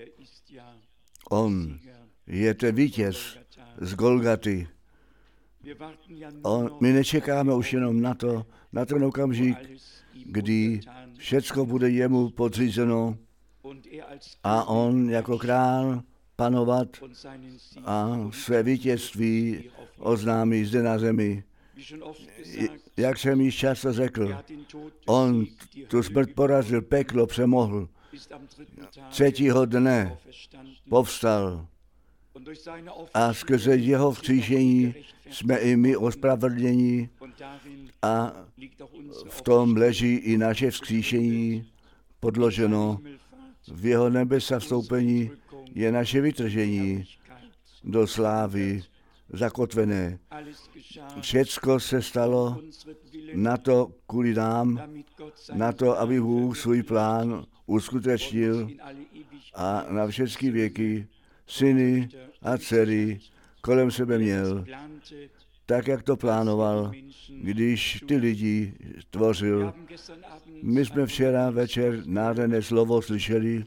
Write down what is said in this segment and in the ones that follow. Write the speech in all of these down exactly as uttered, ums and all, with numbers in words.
On je ten vítěz z Golgaty. On, my nečekáme už jenom na to, na ten okamžik, kdy všecko bude jemu podřízeno a on jako král panovat a své vítězství oznámí zde na zemi. Jak jsem již často řekl, on tu smrt porazil, peklo přemohl. Třetího dne povstal a skrze jeho vzkříšení jsme i my ospravedlněni a v tom leží i naše vzkříšení podloženo. V jeho nebesa vstoupení je naše vytržení do slávy zakotvené. Všecko se stalo na to kvůli nám, na to, aby Bůh svůj plán uskutečnil a na všechny věky syny a dcery kolem sebe měl, tak, jak to plánoval, když ty lidi tvořil. My jsme včera večer nádherné slovo slyšeli.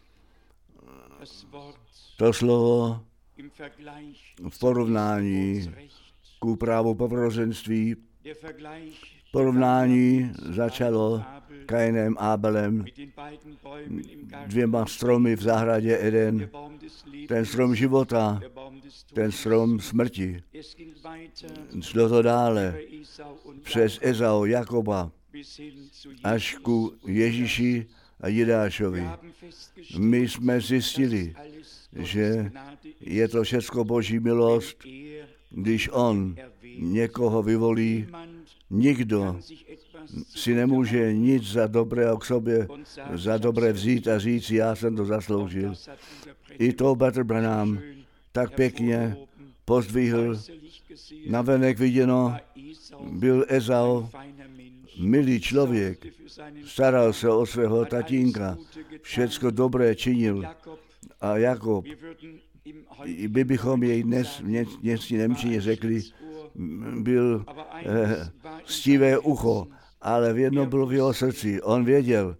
To slovo v porovnání ku právu povrozenství. Porovnání začalo Kainem a Abelem, dvěma stromy v zahradě Eden. Ten strom života, ten strom smrti. Šlo to dále přes Ezau, Jakoba, až ku Ježíši a Jidášovi. My jsme zjistili, že je to všecko Boží milost, když on někoho vyvolí. Nikdo si nemůže nic za dobrého k sobě, za dobré vzít a říct, já jsem to zasloužil. I to Brother Branham tak pěkně pozdvihl. Navenek viděno, byl Ezau milý člověk, staral se o svého tatínka, všecko dobré činil. A Jakob, my bychom jej dnes v němčí Němčině řekli, byl eh, stivé ucho, ale v jedno bylo v jeho srdci. On věděl,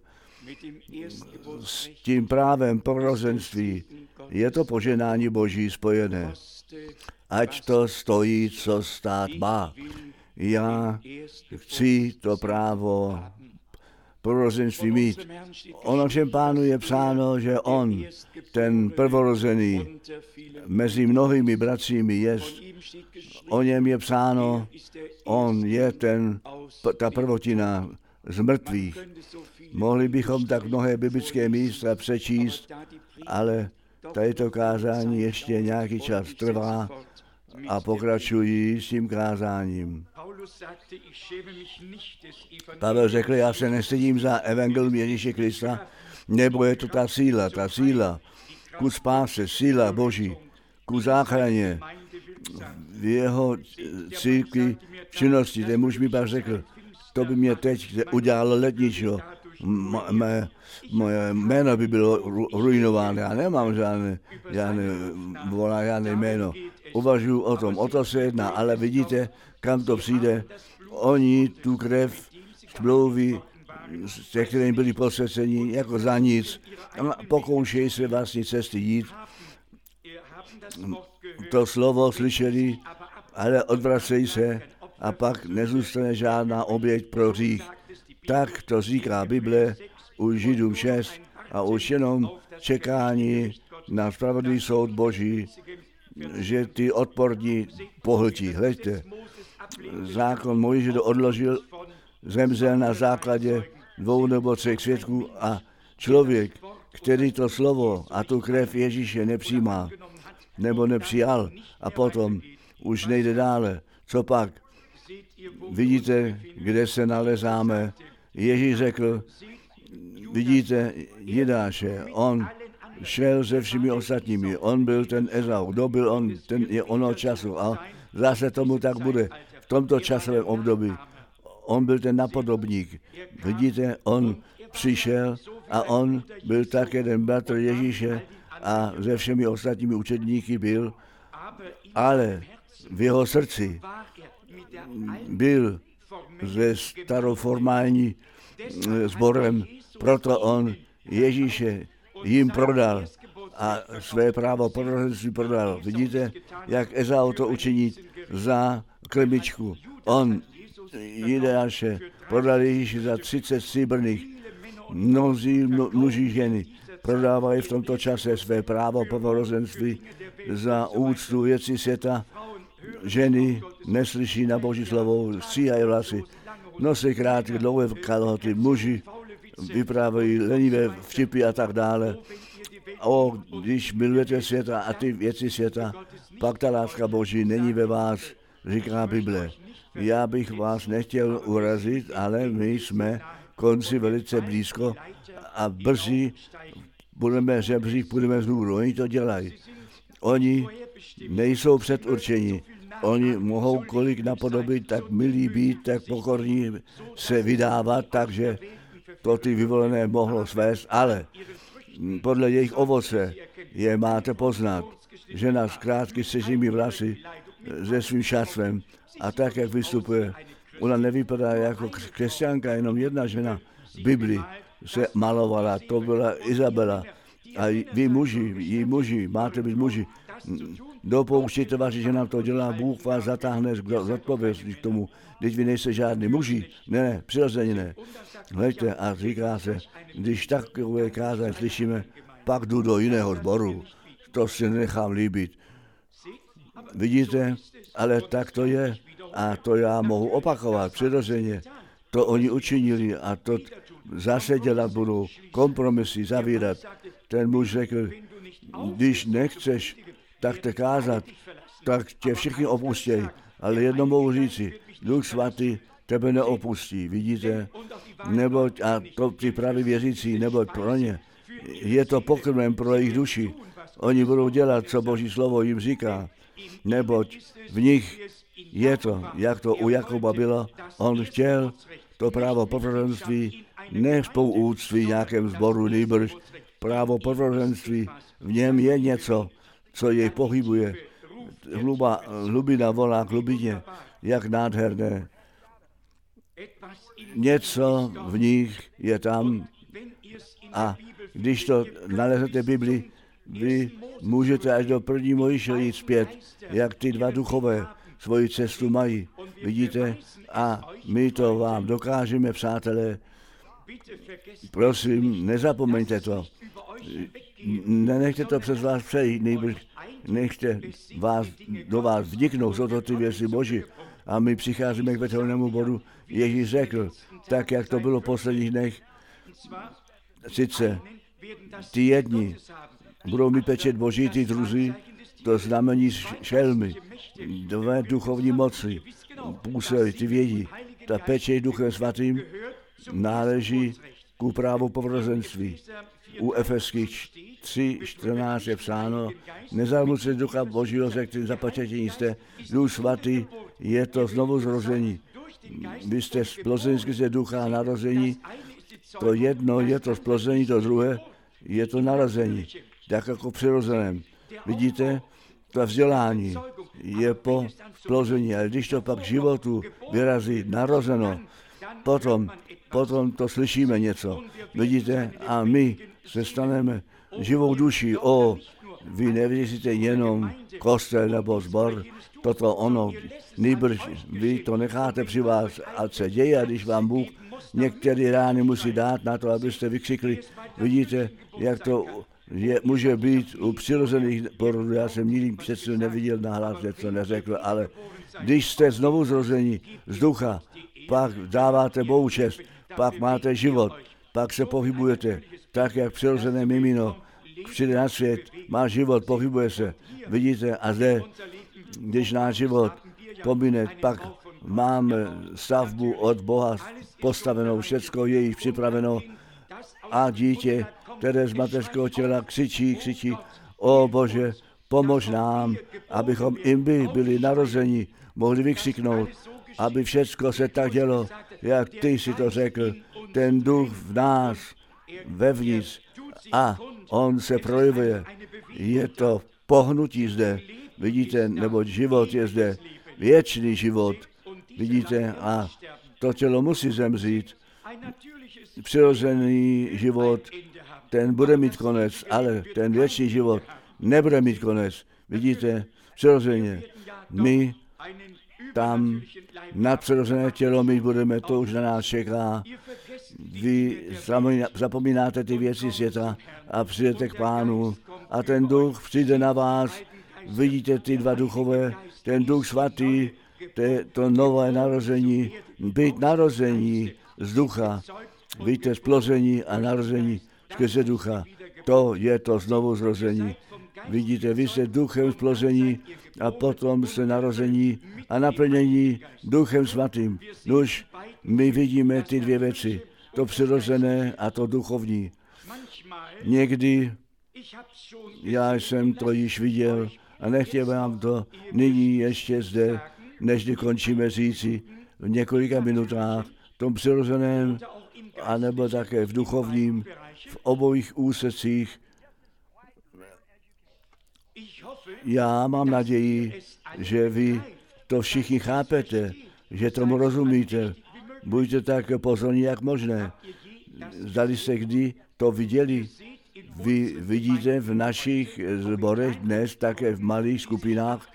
s tím právem porozenství je to poženání Boží spojené. Ať to stojí, co stát má. Já chci to právo prorozenství mít. Ono všem pánu je psáno, že on, ten prvorozený, mezi mnohými bratřími jest. O něm je psáno, on je ten, ta prvotina z mrtvých. Mohli bychom tak mnohé biblické místa přečíst, ale tady to kázání ještě nějaký čas trvá a pokračují s tím kázáním. Pavel řekl, já se nestydím za evangelium Ježíše Krista, nebo je to ta síla, ta síla ku spáse, síla Boží, ku záchraně v jeho církvi činnosti. Ten muž mi pak řekl, to by mě teď udělalo letničo. Mé, moje jméno by bylo ruinováno. Já nemám žádné, žádné, volá žádné jméno. Uvažuji o tom, o to se jedná, ale vidíte, kam to přijde. Oni tu krev splouví, se kterými byli posvěceni, jako za nic. Pokoušejí se vlastní cesty jít. To slovo slyšeli, ale odvracejí se a pak nezůstane žádná oběť pro hřích. Tak to říká Bible u Židů šest a už jenom čekání na spravedlivý soud Boží, že ty odporní pohltí. Hleďte, zákon Mojžíš to odložil, zemřel na základě dvou nebo třech svědků a člověk, který to slovo a tu krev Ježíše nepřijímá, nebo nepřijal a potom už nejde dále. Co pak? Vidíte, kde se nalezáme? Ježíš řekl, vidíte Jidáše, on šel se všemi ostatními, on byl ten Ezau, kdo byl on, ten je ono času a zase tomu tak bude v tomto časovém období. On byl ten napodobník. Vidíte, on přišel a on byl tak jeden bratr Ježíše a se všemi ostatními učedníky byl, ale v jeho srdci byl se staroformální sborem, proto on Ježíše jim prodal a své právo prorozenství prodal. Vidíte, jak Ezau to učiní za krmičku. On, Jideáše, prodal Ježíši za třicet stříbrných. Mnozí muži ženy prodávají v tomto čase své právo prorozenství za úctu věcí světa. Ženy neslyší na Boží slovo, stříhají vlasy, nosí krátké dlouhé kalhoty, muži vyprávají lenivé vtipy a tak dále. O, když milujete světa a ty věci světa, pak ta láska Boží není ve vás, říká Bible. Já bych vás nechtěl urazit, ale my jsme konci velice blízko a brzy budeme žebřík, budeme znovu. Oni to dělají. Oni nejsou předurčeni. Oni mohou kolik napodobit, tak milí být, tak pokorní se vydávat, takže to ty vyvolené mohlo svést, ale podle jejich ovoce je máte poznat. Žena s krátky střežnými vlasy se svým šatstvem a tak, jak vystupuje. Ona nevypadá jako křesťanka, jenom jedna žena v Biblii se malovala, to byla Izabela. A vy muži, jí muži, máte být muži, dopouštějte vaši, že nám to dělá, Bůh vás zatáhne z odpovědnosti k tomu. Teď vy nejste žádný muži, ne, ne, přirozeně ne. Hleďte, a říká se, když takové kázání slyšíme, pak jdu do jiného sboru, to si nechám líbit. Vidíte, ale tak to je a to já mohu opakovat přirozeně. To oni učinili a to zase dělat budou, kompromisy zavírat. Ten muž řekl, když nechceš tak te kázat, tak tě všichni opustějí, ale jedno mohu říci, Duch Svatý tebe neopustí, vidíte, neboť, a to ty praví věřící, neboť pro ně, je to pokrmem pro jejich duši. Oni budou dělat, co Boží slovo jim říká, neboť v nich je to, jak to u Jakuba bylo, on chtěl to právo prorozenství, ne spoluúctví nějakém sboru, nýbrž právo prorozenství, v něm je něco, co jej pohybuje. Hluba, hlubina volá k hlubině, jak nádherné. Něco v nich je tam a když to nalezete v Biblii, vy můžete až do první Mojžíše jít zpět, jak ty dva duchové svoji cestu mají. Vidíte? A my to vám dokážeme, přátelé. Prosím, nezapomeňte to. Nenechte to přes vás přejít, nejbrž nechte vás, do vás vniknout, jsou to ty věci Boží. A my přicházíme k vrcholnému bodu. Ježíš řekl, tak jak to bylo v posledních dnech, sice ty jedni budou mít pečet Boží, ty druzí, to znamení šelmy, dvě duchovní moci, působí, ty vědí. Ta pečet Duchem Svatým náleží ku právu prorozenství. U Efeských tři čtrnáct je psáno, nezalmuce Ducha Božího, se kterým zapečetění jste, Duch Svatý, je to znovu zrození. Vy jste splození skrze Ducha narození, to jedno je to splození, to druhé je to narození, tak jako přirozeném. Vidíte, to vzdělání je po splození, ale když to pak životu vyrazí narozeno, potom, potom to slyšíme něco. Vidíte, a my se staneme živou duší. O, vy nevěříte jenom kostel nebo sbor, toto ono, nýbrž vy to necháte při vás, a se děje, když vám Bůh některé rány musí dát na to, abyste vykřikli. Vidíte, jak to je, může být u přirozených porodů. Já jsem nikdy přece neviděl nahlas, něco neřekl, ale když jste znovu zrození z ducha, pak dáváte Bohu čest, pak máte život, pak se pohybujete, tak jak přirozené mimino přijde na svět, má život, pohybuje se, vidíte, a zde, když náš život pomine, pak máme stavbu od Boha postavenou, všecko je již připraveno a dítě, které z mateřského těla křičí, křičí, o Bože, pomož nám, abychom i my byli narozeni, mohli vykřiknout, aby všecko se tak dělo, jak ty si to řekl, ten duch v nás, vevnitř, a on se projevuje. Je to pohnutí zde, vidíte, neboť život je zde, věčný život, vidíte, a to tělo musí zemřít. Přirozený život ten bude mít konec, ale ten věčný život nebude mít konec. Vidíte, přirozeně, my tam nadpřirozené tělo mít budeme, to už na nás čeká. Vy zapomínáte ty věci světa a přijdete k Pánu a ten duch přijde na vás. Vidíte ty dva duchové, ten duch svatý, to je to nové narození, být narození z ducha. Víte, splození a narození skrze ducha. To je to znovu zrození. Vidíte, vy jste duchem splození a potom jste narození a naplnění duchem svatým. Nož my vidíme ty dvě věci, to přirozené a to duchovní. Někdy já jsem to již viděl a nechtěl vám to nyní ještě zde, než končíme říci v několika minutách, v tom přirozeném, anebo také v duchovním, v obojích úsecích. Já mám naději, že vy to všichni chápete, že tomu rozumíte. Buďte tak pozorní, jak možné. Zdali jste kdy to viděli, vy vidíte v našich sborech dnes také v malých skupinách,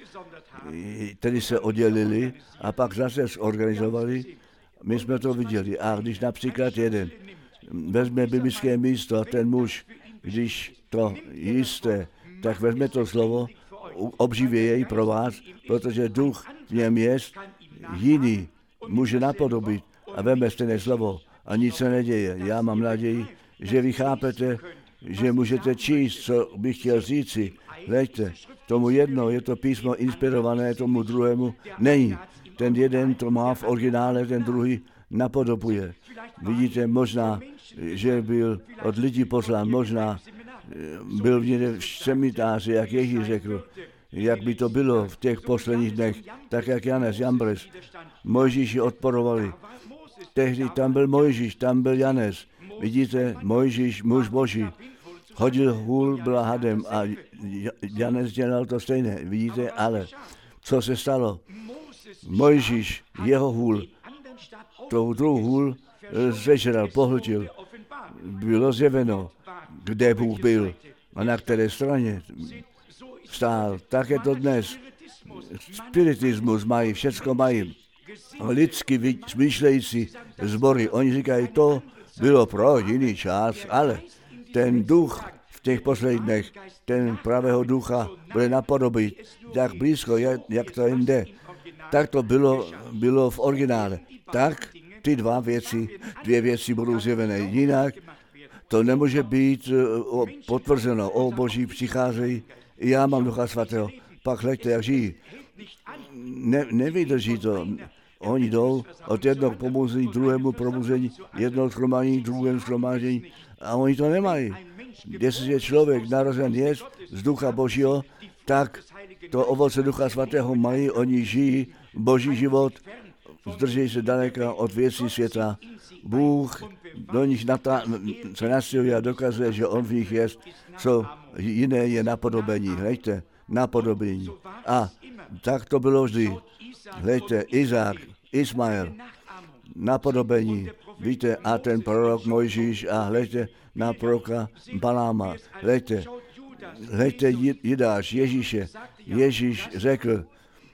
tedy se oddělili a pak zase zorganizovali. My jsme to viděli. A když například jeden vezme biblické místo, ten muž, když to jisté, tak vezme to slovo, obživí jej pro vás, protože duch v něm je jiný, může napodobit a veme stejné slovo a nic se neděje. Já mám naději, že vy chápete, že můžete číst, co bych chtěl říci. Hleďte, tomu jedno je to písmo inspirované, tomu druhému není. Ten jeden to má v originále, ten druhý napodobuje. Vidíte, možná, že byl od lidí poslán, možná byl v semináři, jak Ježíš řekl, jak by to bylo v těch posledních dnech, tak jak Janes, Jambres, Mojžíši odporovali. Tehdy tam byl Mojžíš, tam byl Janes. Vidíte, Mojžíš, muž Boží, hodil hůl, byla hadem a Janes dělal to stejné. Vidíte, ale co se stalo? Mojžíš, jeho hůl, tou druhou hůl zežral, pohltil. Bylo zjeveno, kde Bůh byl a na které straně stál. Tak je to dnes. Spiritismus mají, všecko mají. Lidsky smýšlející sbory, oni říkají, to bylo pro jiný čas, ale ten duch v těch posledních dnech, ten pravého ducha bude napodobit tak blízko, jak, jak to jde. Tak to bylo, bylo v originále. Tak ty dva věci, dvě věci budou zjevené. Jinak to nemůže být o, potvrzeno. O Boží přicházejí, já mám Ducha Svatého. Pak hleďte, jak žijí. Ne, nevydrží to. Oni jdou od jednoho pomuzení, druhému probuzení, jednoho shromáždění, druhému shromáždění a oni to nemají. Jestli je člověk narozen je z Ducha Božího, tak to ovoce Ducha Svatého mají, oni žijí Boží život, zdrží se daleka od věcí světa. Bůh do nich natá- se nastěhuje a dokazuje, že on v nich je, co jiné je napodobení. Hleďte, napodobení. A tak to bylo vždy. Hleďte, Izák, Ismael, napodobení. Víte, a ten prorok Mojžíš a hleďte na proroka Baláma. Hleďte, hleďte Jidáš, Ježíše. Ježíš řekl,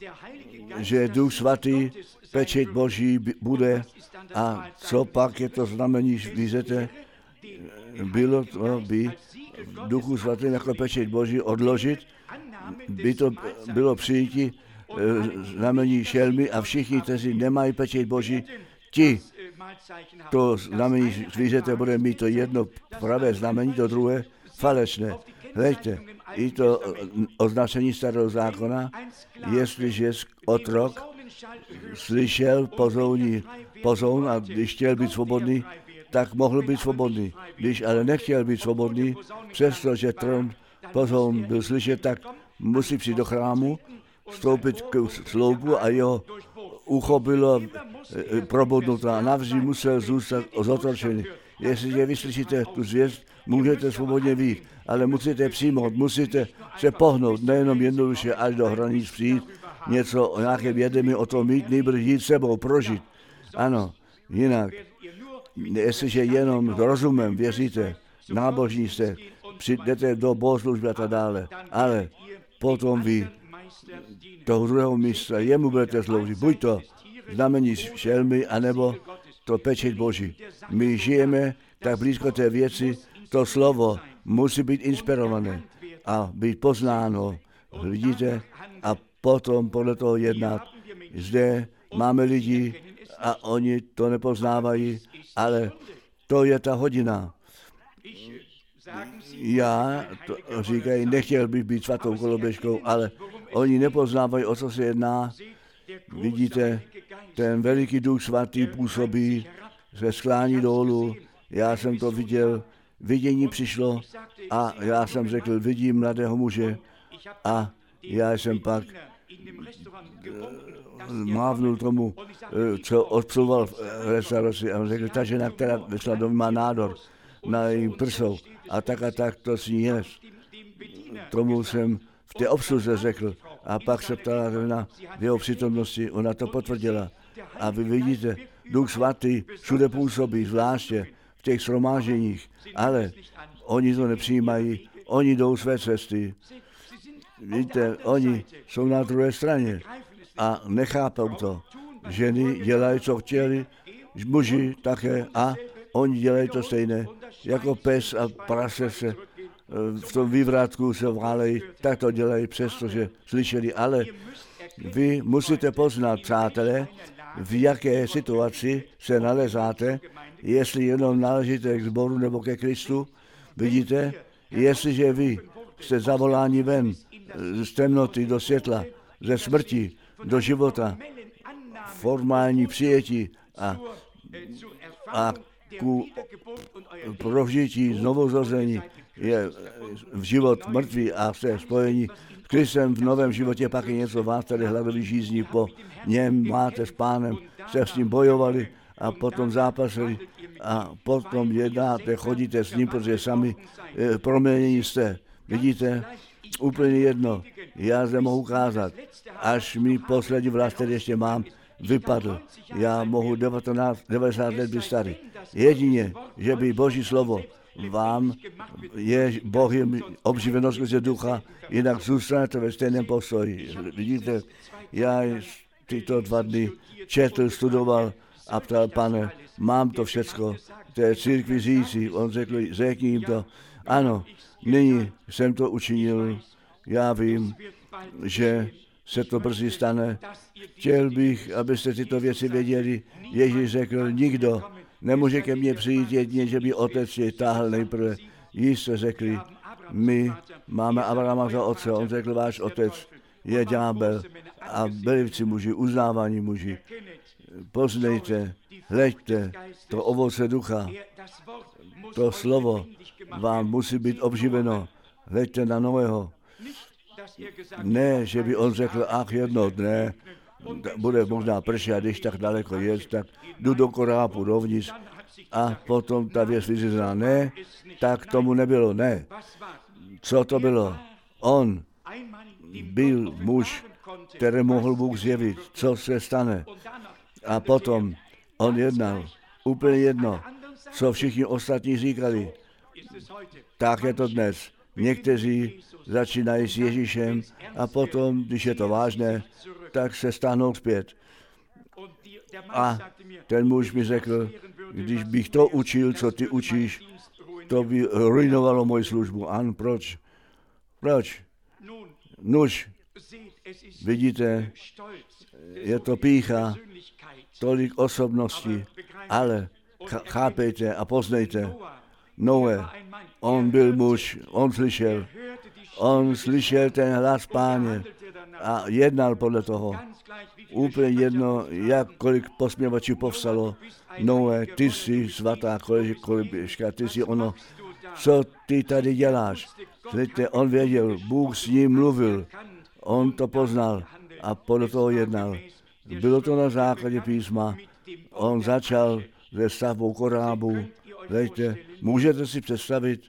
že Duch Svatý, pečeť Boží bude a co pak je to znamení, víte, bylo to by Duchu Svatým jako pečeť Boží odložit, by to bylo přijetí znamení šelmy a všichni, kteří nemají pečeť Boží, ti to znamení zvířete bude mít to jedno pravé znamení, to druhé falešné. Hleďte, i to označení starého zákona, jestliže otrok slyšel pozouní pozoun a když chtěl být svobodný, tak mohl být svobodný. Když ale nechtěl být svobodný, přestože trn pozoun byl slyšet, tak musí přijít do chrámu, vstoupit k sloupu a jeho ucho bylo probodnuté a navždy musel zůstat zotročený. Jestliže vyslyšíte tu zvěst, můžete svobodně vyjít, ale musíte přijmout, musíte se pohnout, nejenom jednoduše až do hranic přijít, něco o nějaké vědomí o tom mít, nejbrž jít sebou, prožít. Ano, jinak, jestliže jenom rozumem věříte, nábožní jste, přijdete do bohoslužby a tak dále, ale potom vy toho druhého místa, jemu budete sloužit, buď to znamení šelmy, anebo to pečeť Boží. My žijeme tak blízko té věci, to slovo musí být inspirované a být poznáno, vidíte, a potom podle toho jednat. Zde máme lidi a oni to nepoznávají, ale to je ta hodina. Já to říkají, nechtěl bych být svatou koloběžkou, ale oni nepoznávají, o co se jedná. Vidíte, ten veliký duch svatý působí, se sklání dolů. Já jsem to viděl, vidění přišlo a já jsem řekl, vidím mladého muže a já jsem pak mávnul tomu, co odplouval v restauraci a řekl, ta žena, která vyšla domů, má nádor na jejím prsou a tak a tak to s ní je. Tomu jsem v té obsluze řekl a pak se ptala žena v jeho přítomnosti, ona to potvrdila. A vy vidíte, Duch svatý všude působí, zvláště v těch shromáženích, ale oni to nepřijímají, oni jdou své cesty. Víte, oni jsou na druhé straně a nechápou to. Ženy dělají, co chtěli, muži také a oni dělají to stejné. Jako pes a prase se v tom vývratku se válejí, tak to dělají, přestože slyšeli, ale vy musíte poznat, přátelé, v jaké situaci se nalezáte, jestli jenom náležíte k sboru nebo ke Kristu. Vidíte, jestliže vy jste zavoláni ven z temnoty do světla, ze smrti do života, formální přijetí a, a ku prožití znovuzrození je v život mrtvý a jste spojení s Kristem v novém životě, pak je něco vás, tady hladový žízní, po něm máte s Pánem, jste s ním bojovali a potom zápasili a potom jednáte, chodíte s ním, protože sami e, proměnění jste. Vidíte, úplně jedno, já zde mohu ukázat, až mi poslední vlast, který ještě mám, vypadl. Já mohu devatenáct, devadesát let být starý. Jedině, že by Boží slovo vám je Bohem obživeno skrze ducha, jinak zůstanete ve stejném postoji. Vidíte, já tyto dva dny četl, studoval a ptal, Pane, mám to všecko, to je církvi říci. On řekl, řekni jim to. Ano, nyní jsem to učinil, já vím, že se to brzy stane. Chtěl bych, abyste tyto věci věděli. Ježíš řekl, nikdo nemůže ke mně přijít jedině, že by otec je táhl nejprve. Již se řekli, my máme Abrahama za otce. On řekl, váš otec je ďábel a velicí muži, uznávaní muži. Poznejte, hleďte to ovoce ducha. To slovo vám musí být obživeno. Hleďte na nového. Ne, že by on řekl, ach jedno dne, bude možná pršet, a když tak daleko je, tak jdu do korápu dovnitř a potom ta věc vyřízená. Ne, tak tomu nebylo, ne. Co to bylo? On byl muž, který mohl Bůh zjevit, co se stane. A potom on jednal, úplně jedno, co všichni ostatní říkali. Tak je to dnes. Někteří začínají s Ježíšem a potom, když je to vážné, tak se stáhnou zpět. A ten muž mi řekl, když bych to učil, co ty učíš, to by ruinovalo moji službu. Ano, proč? Proč? Nuž, vidíte, je to pýcha, tolik osobností, ale chápejte a poznejte, Noé, on byl muž, on slyšel, on slyšel ten hlas Páně a jednal podle toho. Úplně jedno, jak kolik posměvačů povstalo. Noé, ty jsi svatá koleběžka, ty jsi ono, co ty tady děláš? Víte, on věděl, Bůh s ním mluvil, on to poznal a podle toho jednal. Bylo to na základě písma, on začal se stavbou korábu. Víte, můžete si představit,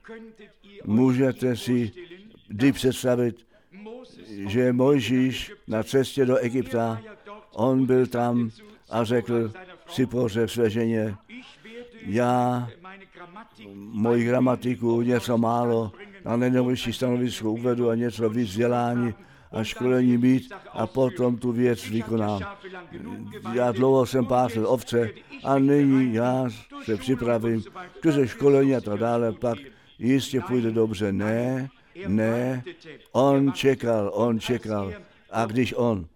můžete si kdy představit, že Mojžíš na cestě do Egypta, on byl tam a řekl si poře své ženě, já moji gramatiku něco málo na nejnovější stanovisko uvedu a něco víc vzdělání a školení mít a potom tu věc vykonám. Já dlouho jsem pásl ovce a nyní já se připravím k školení a tak dále, pak jistě půjde dobře. Ne, ne, on čekal, on čekal. A když on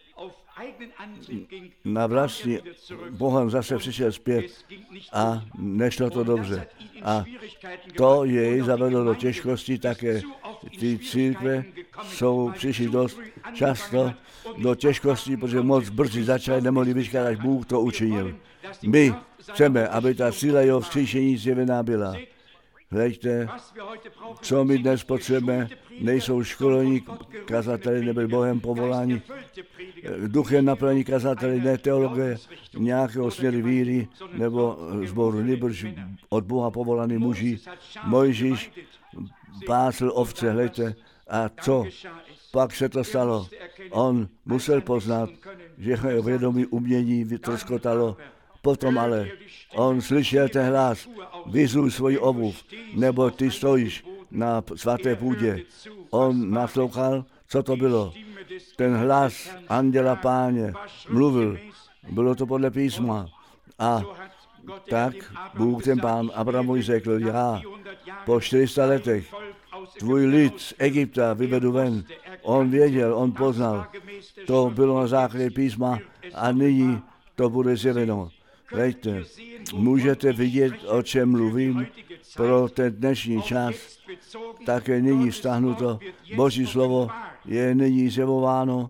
na vlastní Bohem zase přišel zpět a nešlo to dobře. A to jej zavedlo do těžkosti také. Ty církve jsou přišli dost často do těžkosti, protože moc brzy začali, nemohli vyčkat, až Bůh to učinil. My chceme, aby ta síla jeho vzkříšení zjevená byla. Hleďte, co my dnes potřebujeme, nejsou školení kazateli, nebo Bohem povolání, duchem naplnění kazateli, ne teologie, nějakého směru víry, nebo zboru, nebož od Boha povolaný muži. Mojžíš pásl ovce, hleďte, a co? Pak se to stalo. On musel poznat, že jeho vědomí umění vytroskotalo. Potom ale on slyšel ten hlas, vyzuj svoji obuv, nebo ty stojíš na svaté půdě. On naslouchal, co to bylo. Ten hlas anděla Páně mluvil, bylo to podle písma. A tak Bůh ten Pán Abrahamovi řekl, já po čtyři sta letech tvůj lid z Egypta vyvedu ven. On věděl, on poznal, to bylo na základě písma a nyní to bude zjeveno. Víte, můžete vidět, o čem mluvím pro ten dnešní čas, také nyní vztahnuto. Boží slovo je nyní zjevováno.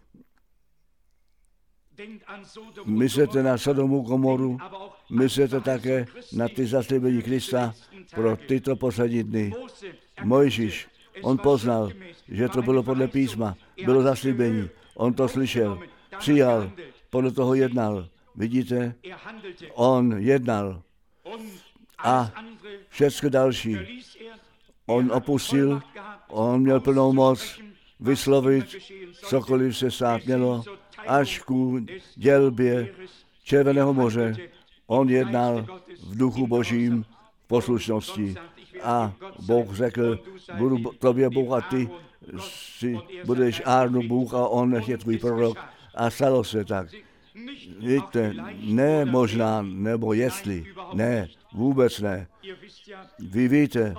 Myslete na Sodomu Gomoru, myslete také na ty zaslíbení Krista pro tyto poslední dny. Mojžíš, on poznal, že to bylo podle písma, bylo zaslíbení, on to slyšel, přijal, podle toho jednal. Vidíte, on jednal a všechno další. On opustil, on měl plnou moc vyslovit, cokoliv se stát mělo, až ku dělbě Červeného moře. On jednal v duchu Božím v poslušnosti. A Bůh řekl, budu tobě Bůh a ty si budeš Árnu Bůh a on je tvůj prorok. A stalo se tak. Víte, ne možná, nebo jestli, ne, vůbec ne. Vy víte,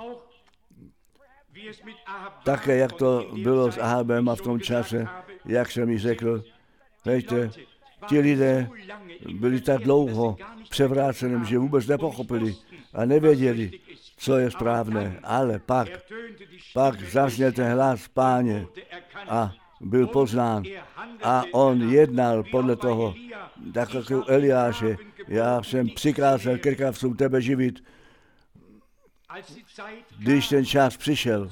také jak to bylo s Ahabem a v tom čase, jak jsem mi řekl, víte, ti lidé byli tak dlouho převráceným, že vůbec nepochopili a nevěděli, co je správné, ale pak, pak zazněl ten hlas Páně a byl poznán a on jednal podle toho, tak jako Eliáše, já jsem přikázal krkavcům tebe živit, když ten čas přišel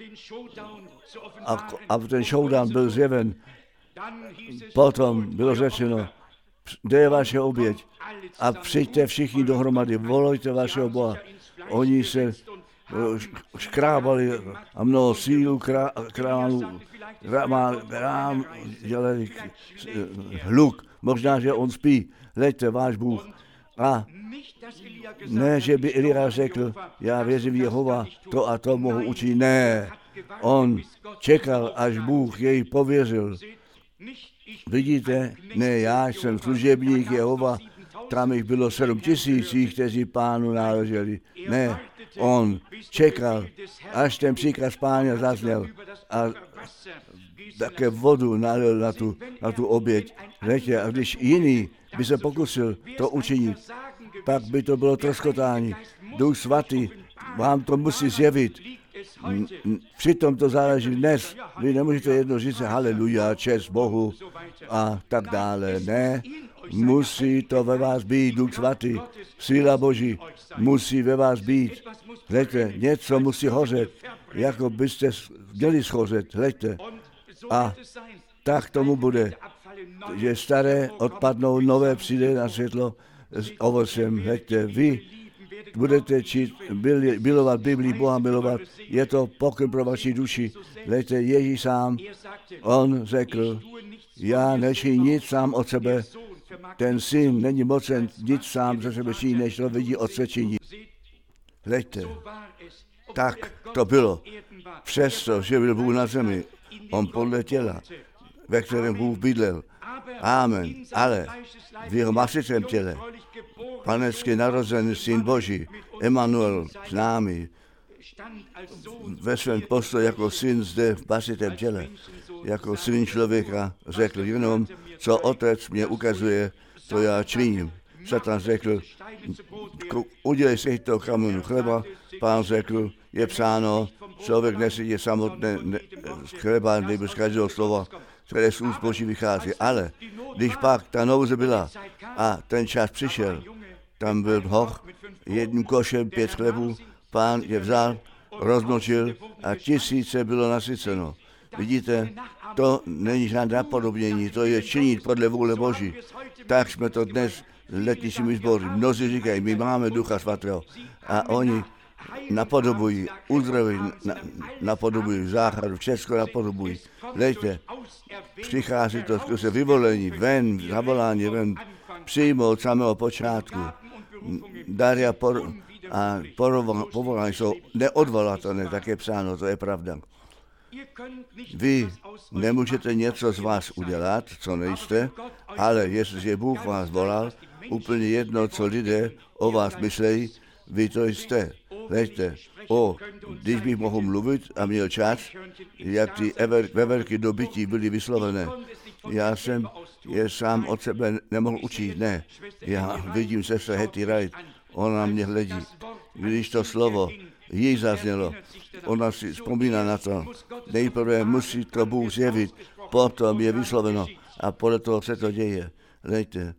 a, a ten showdown byl zjeven, potom bylo řečeno, kde je vaše oběť a přijďte všichni dohromady, volejte vašeho Boha. Oni se škrábali a mnoho sílu krámů, rám dělali hluk, možná, že on spí, leďte, váš Bůh. A ne, že by Elia řekl, já věřím v Jehova, to a to mohu učit, ne. On čekal, až Bůh jej pověřil. Vidíte, ne, já jsem služebník Jehova, tam jich bylo sedm tisíc, kteří Pánu náleželi. Ne, on čekal, až ten příkaz Páně zazněl a také vodu nalil na tu, na tu oběť. Víte, a když jiný by se pokusil to učinit, pak by to bylo troskotání. Duch svatý vám to musí zjevit. Přitom to záleží dnes. Vy nemůžete jedno říct, haleluja, čest Bohu a tak dále. Ne, musí to ve vás být, Duch svatý, síla Boží musí ve vás být. Hleďte, něco musí hořet, jako byste měli schořet, hleďte. A tak tomu bude, že staré odpadnou, nové přijde na světlo s ovocem. Hleďte, vy budete čít, milovat Biblii, Boha milovat, je to pokrm pro vaši duši. Hleďte, Ježíš sám, on řekl, já nečiním nic sám od sebe, ten syn není mocen nic sám ze sebe činit, než to vidí otce činit. Hleďte, tak to bylo. Přesto, že byl Bůh na zemi, on podle těla, ve kterém Bůh bydlel. Amen. Ale v jeho masitém těle, panecky narozený syn Boží, Emanuel, s námi, ve svém postoji jako syn zde v masitém těle, jako syn člověka, řekl jenom, co otec mě ukazuje, to já činím. Satan řekl, udělej si to kamenu chleba. Pán řekl, je psáno, člověk nesedí samotné ne, z chleba nebo z každého slova, které z úst Boží vychází. Ale když pak ta nouze byla a ten čas přišel, tam byl hoch, jedním košem pět chlebů, Pán je vzal, rozmočil a tisíce bylo nasyceno. Vidíte, to není žádné napodobnění, to je činit podle vůle Boží. Tak jsme to dnes letničními sbory. Mnozí říkají, my máme Ducha Svatého a oni napodobují, uzdravují, na, napodobují záchranu, všechno napodobují. Lejte, přichází to skrze vyvolení, ven, zavolání, ven, přijmout od samého počátku. Dary a, por, a povolání jsou neodvolatelné, tak je psáno, to je pravda. Vy nemůžete něco z vás udělat, co nejste, ale jestliže Bůh vás volal, úplně jedno, co lidé o vás myslejí, vy to jste. Hleďte, o, když bych mohl mluvit a měl čas, jak ty ever, veverky dobytí byly vyslovené. Já jsem je sám od sebe nemohl učit, ne. Já vidím sestru Hetty Wright, ona na mě hledí. Když to slovo jí zaznělo, ona si vzpomíná na to. Nejprve musí to Bůh zjevit, potom je vysloveno a podle toho se to děje. Hleďte.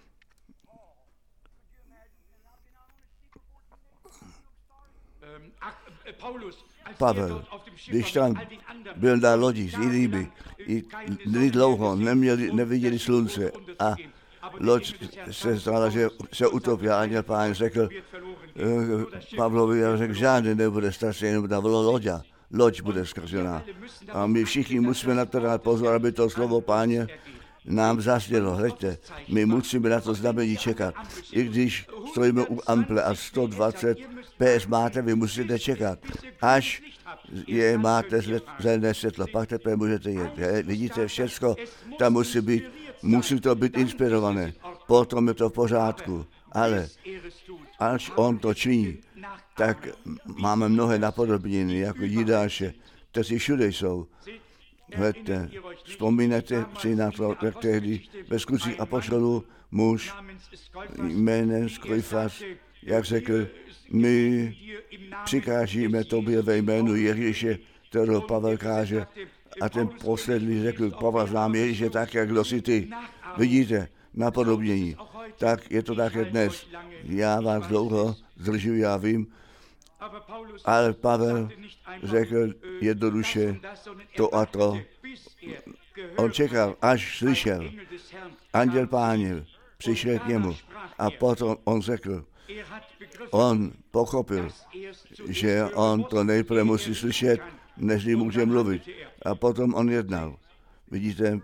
Pavel, když tam byl na lodi s jinými, i dlouho neměli, neviděli slunce a loď se zdala, že se utopí. Anděl Pán řekl Pavlovi, já řekl, žádný nebude ztracený, jenom ta loď, loď bude zkažená. A my všichni musíme na to dát pozor, aby to slovo Páně nám zasnělo. Hleďte, my musíme na to znamení čekat. I když stojíme u ample a sto dvacet P S máte, vy musíte čekat, až je máte zelené světlo, pak teprve můžete jet. He, vidíte, všecko tam musí být, musí to být inspirované, potom je to v pořádku, ale až on to činí, tak máme mnohé napodobnění, jako Jidáše, kteří všude jsou. Hledte, vzpomínejte si na to, jak tehdy ve skutcích apoštolů muž jménem Skojfas, jak řekl, my přikážíme tobě ve jménu Ježíše, kterého Pavel káže. A ten poslední řekl, Pavel znám Ježíše tak, jak kdo si ty. Vidíte, napodobnění. Tak je to také dnes. Já vás dlouho zdržuji, já vím, ale Pavel řekl jednoduše to a to. On čekal, až slyšel. Anděl Páně přišel k němu a potom on řekl, on pochopil, že on to nejprve musí slyšet, než může mluvit. A potom on jednal. Vidíte,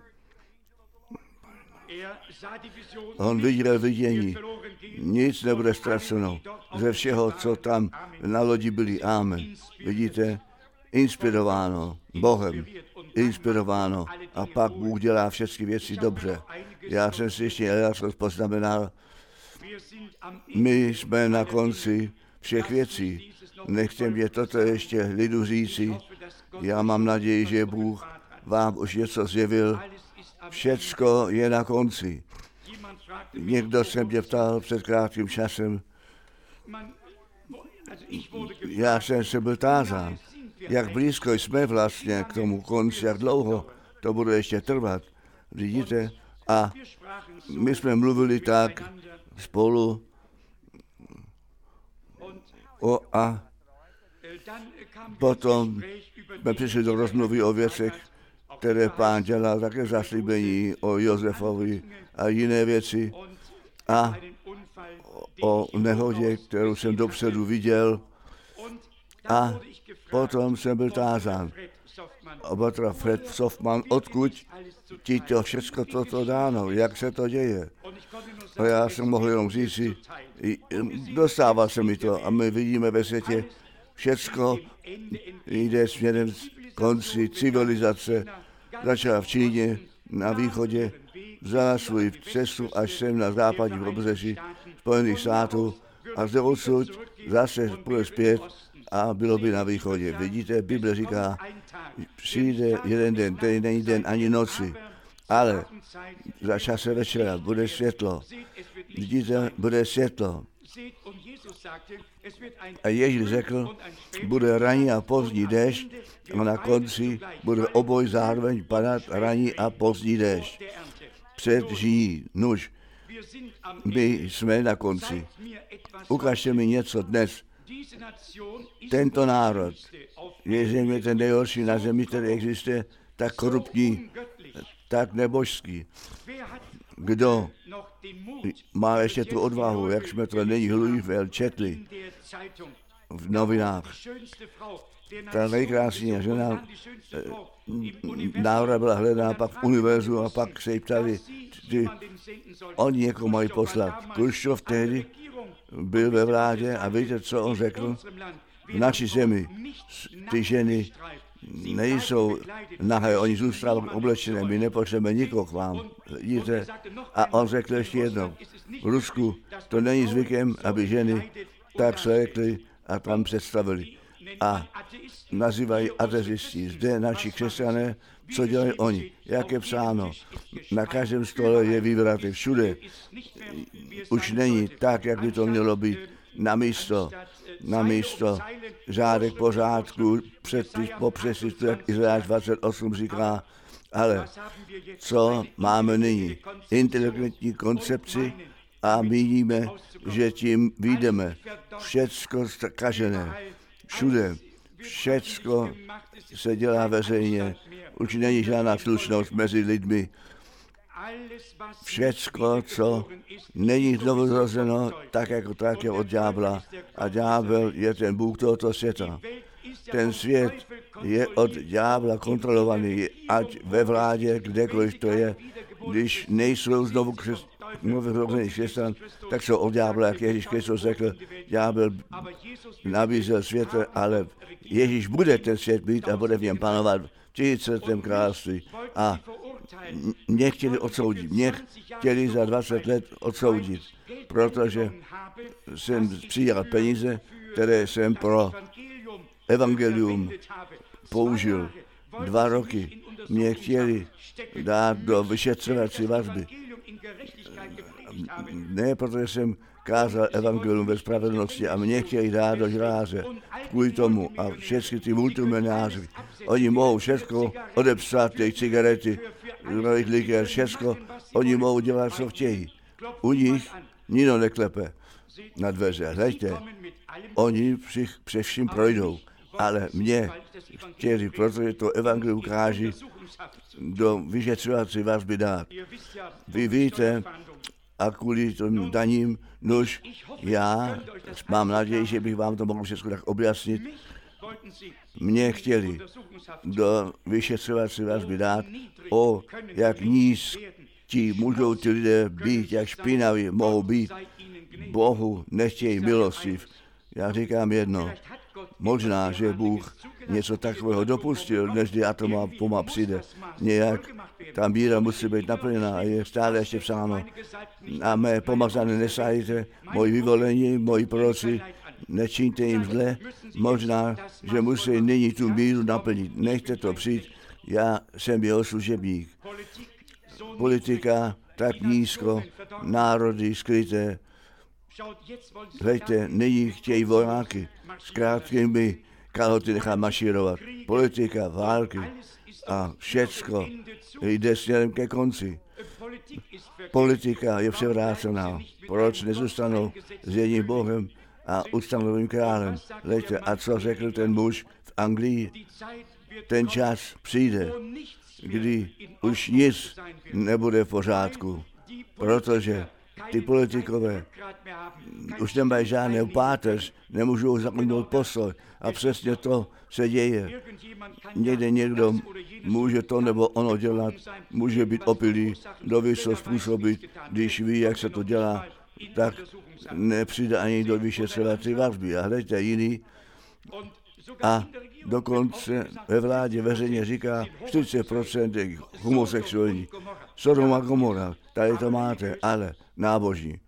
on viděl vidění. Nic nebude ztraceno. Ze všeho, co tam na lodi byli. Amen. Vidíte, inspirováno Bohem. Inspirováno. A pak Bůh dělá všechny věci dobře. Já jsem si ještě něco poznamenal. My jsme na konci všech věcí. Nechci mě toto ještě lidu říci. Já mám naději, že Bůh vám už něco zjevil. Všecko je na konci. Někdo se mě ptal před krátkým časem. Já jsem se byl tázán, jak blízko jsme vlastně k tomu konci, jak dlouho to bude ještě trvat. Vidíte? A my jsme mluvili tak spolu o, a potom jsme přišli do rozmluvy o věcech, které Pán dělal, také zaslíbení o Josefovi a jiné věci a o nehodě, kterou jsem dopředu viděl, a potom jsem byl tázán. A bratra Fred Softman, odkud ti to všechno toto dáno, jak se to děje. A já jsem mohl jenom říci, dostává se mi to a my vidíme ve světě, všecko jde směrem konci civilizace. Začala v Číně, na východě, vzala svou cestu až sem na západní pobřeží Spojených států a zde odsud zase půjde zpět a bylo by na východě. Vidíte, Bible říká, přijde jeden den, který není den ani noci, ale za čase večera bude světlo. Vidíte, bude světlo. A Ježíš řekl, bude ranní a pozdní déšť a na konci bude oboj zároveň padat ranní a pozdní déšť. Před žijí, nuž, my jsme na konci. Ukažte mi něco dnes. Tento národ je země ten nejhorší na zemi, který existuje, tak koruptní, tak nebožský. Kdo má ještě tu odvahu, jak jsme to není Louisville četli v novinách. Ta nejkrásnější žena národa byla hledána pak v univerzu a pak se jí ptali, ty, oni někoho mají poslat. Kruščov tehdy byl ve vládě a víte, co on řekl? V naší zemi ty ženy nejsou nahé, oni zůstávají oblečené, my nepotřebujeme nikoho k vám. Vidíte? A on řekl ještě jednou, v Rusku to není zvykem, aby ženy tak se řekli a tam představili. A nazývají ateisti. Zde naši křesťané, co dělají oni? Jak je psáno? Na každém stole je vývraty, všude. Už není tak, jak by to mělo být. Na místo, na místo řádek pořádku, předpis po přepisu, jak Izajáš dvacet osm říká. Ale co máme nyní? Inteligentní koncepci a míníme, že tím vyjdeme. Všecko zkažené. Všude. Všecko se dělá veřejně. Už není žádná slušnost mezi lidmi. Všecko, co není znovu zrozeno, tak jako tak je od ďábla. A ďábel je ten Bůh tohoto světa. Ten svět je od ďábla kontrolovaný, ať ve vládě, kdekoliv to je. Když nejsou znovu nový křesťan, tak jsou od ďábla, jak Ježíš Kristus řekl, ďábel nabízel svět, ale Ježíš bude ten svět být a bude v něm panovat v tisíciletém království. A mě chtěli odsoudit, mě chtěli za dvacet let odsoudit, protože jsem přijal peníze, které jsem pro evangelium použil. Dva roky mě chtěli dát do vyšetřovací vazby. Ne, protože jsem kázal evangelium ve spravedlnosti a mě chtěli dát do žráře kvůli tomu a všechny ty multimilionáři. Oni mohou všechno odepsat, ty cigarety, likér, všechno, oni mohou dělat, co chtějí. U nich nikdo neklepe na dveře. Hleďte, oni při vším projdou, ale mě chtěli, protože to evangelium káží, do vyšetřovací vazby dát. Vy víte, a kvůli tím daním, nož já mám naději, že bych vám to mohl všechno tak objasnit. Mě chtěli do vyšetřovací vazby dát, o jak nízký můžou ty lidé být, jak špinaví mohou být. Bohu nechtějí milostiv. Já říkám jedno, možná, že Bůh něco takového dopustil, než kdy atomová bomba přijde. Nějak ta míra musí být naplněná a je stále ještě psáno. A mé pomazané nesajte, moji vyvolení, moji proroci, nečiňte jim zle. Možná, že musí nyní tu míru naplnit. Nechte to přijít, já jsem jeho služebník. Politika tak nízko, národy skryté. Hleďte, nyní chtějí vojáky s krátkými kalhoty nechat mašírovat. Politika, války a všecko jde směrem ke konci. Politika je převrácená. Proč nezůstanou s jedním Bohem a ustanovým králem? Hleďte, a co řekl ten muž v Anglii? Ten čas přijde, kdy už nic nebude v pořádku, protože ty politikové už nemají žádnou páteř, nemůžou zaujmout postoj. A přesně to se děje. Někde někdo může to nebo ono dělat, může být opilý, kdo ví, co způsobit, když ví, jak se to dělá, tak nepřijde ani do vyšetřovací vazby. A hledajte jiný. A dokonce ve vládě veřejně říká čtyřicet procent homosexuální. Sodom a Gomorra, tady to máte, ale nábožní.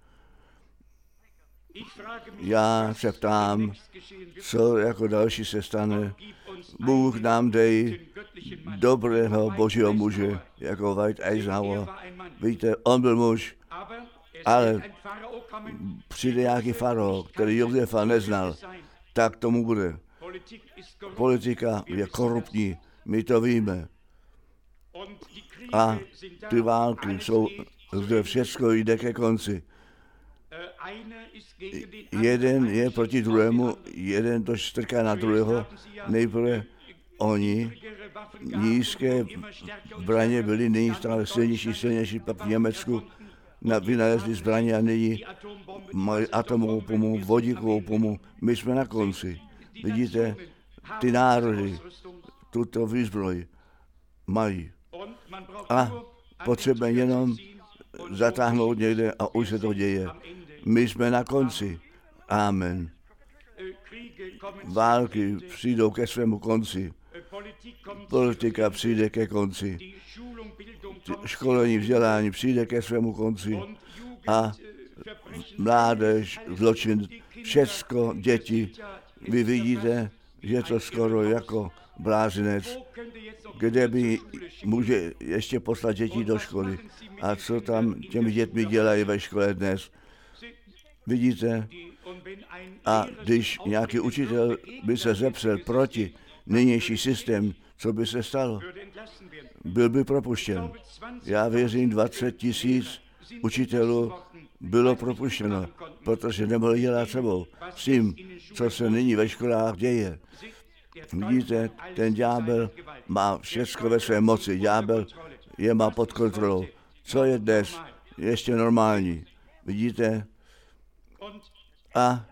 Já se ptám, co jako další se stane. Bůh nám dej dobrého božího muže, jako Dwight Eisenhower. Víte, on byl muž, ale přijde nějaký farao, který Josefa neznal, tak tomu bude. Politika je koruptní, my to víme. A ty války jsou, zde všechno jde ke konci. Jeden je proti druhému, jeden to strká na druhého. Nejprve oni nízké zbraně byly, nyní stále silnější, silnější, pak v Německu vynalezli zbraně a nyní mají atomovou pomoc, vodíkovou pomoc. My jsme na konci. Vidíte, ty národy tuto výzbroj mají. A potřebujeme jenom zatáhnout někde a už se to děje. My jsme na konci. Amen. Války přijdou ke svému konci. Politika přijde ke konci. Školení, vzdělání přijde ke svému konci. A mládež, zločin, všecko, děti. Vy vidíte, že to skoro jako blázinec, kde by může ještě poslat děti do školy. A co tam těmi dětmi dělají ve škole dnes? Vidíte? A když nějaký učitel by se zepřel proti nynější systém, co by se stalo? Byl by propuštěn. Já věřím, dvacet tisíc učitelů bylo propuštěno, protože nemohli dělat sebou s tím, co se nyní ve školách děje. Vidíte, ten ďábel má všechno ve své moci. Ďábel je má pod kontrolou. Co je dnes ještě normální? Vidíte? A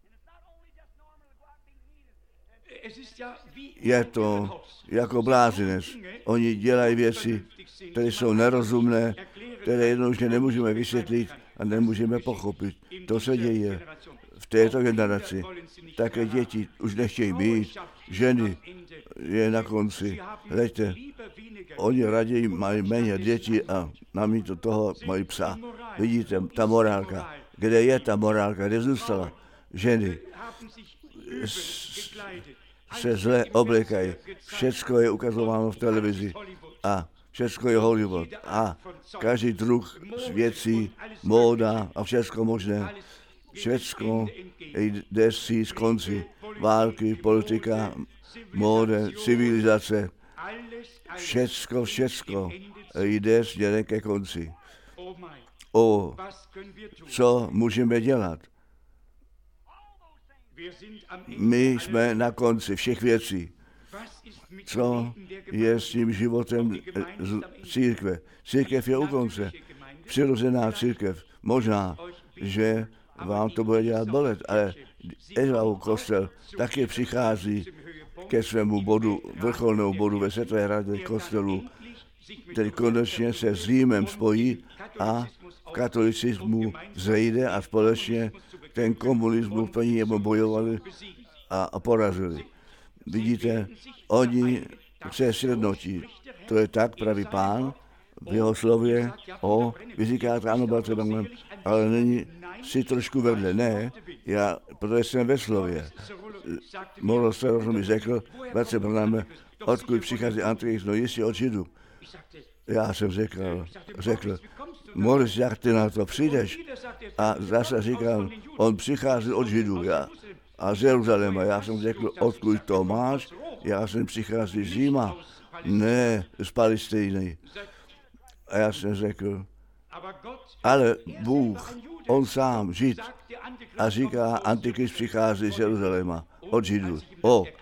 je to jako blázinec. Oni dělají věci, které jsou nerozumné, které jednoduše nemůžeme vysvětlit a nemůžeme pochopit. To se děje v této generaci. Také děti už nechtějí být. Ženy je na konci. Hleďte, oni raději mají méně děti a namísto toho mají psa. Vidíte, ta morálka. Kde je ta morálka? Kde zůstala? Ženy se zle oblekají. Všecko je ukazováno v televizi. A všecko je Hollywood. A každý druh věcí, móda a všecko možné. Všecko jde si z konci. Války, politika, móde, civilizace. Všecko, všecko jde směrem ke konci. O, co můžeme dělat? My jsme na konci všech věcí. Co je s tím životem církve? Církev je u konce. Přirozená církev. Možná, že vám to bude dělat bolet, ale Ezraův kostel taky přichází ke svému bodu, vrcholnému bodu ve Světové radě kostelů, který konečně se s Římem spojí a v katolicismu zejde a společně ten komunismus plně jemu bojovali a, a porazili. Vidíte, oni se sjednotí. To je tak, pravý Pán, v jeho slově, o, vy říkáte, ano, bratře Branham, ale není si trošku vedle. Ne, já, protože jsem ve slově. Mohl se rozumí řekl, bratře Branham, odkud přichází Antichrist, no jistě od Židů. Já jsem řekl, řekl, Moris, jak ty na to přijdeš? A zase říkal, on přichází od Židů, já, a z Jeruzaléma. Já jsem řekl, odkud to máš? Já jsem přichází z Říma, ne z Palestiny. A já jsem řekl, ale Bůh, on sám, Žid, a říká, Antikrist přichází z Jeruzaléma, od Židů. O,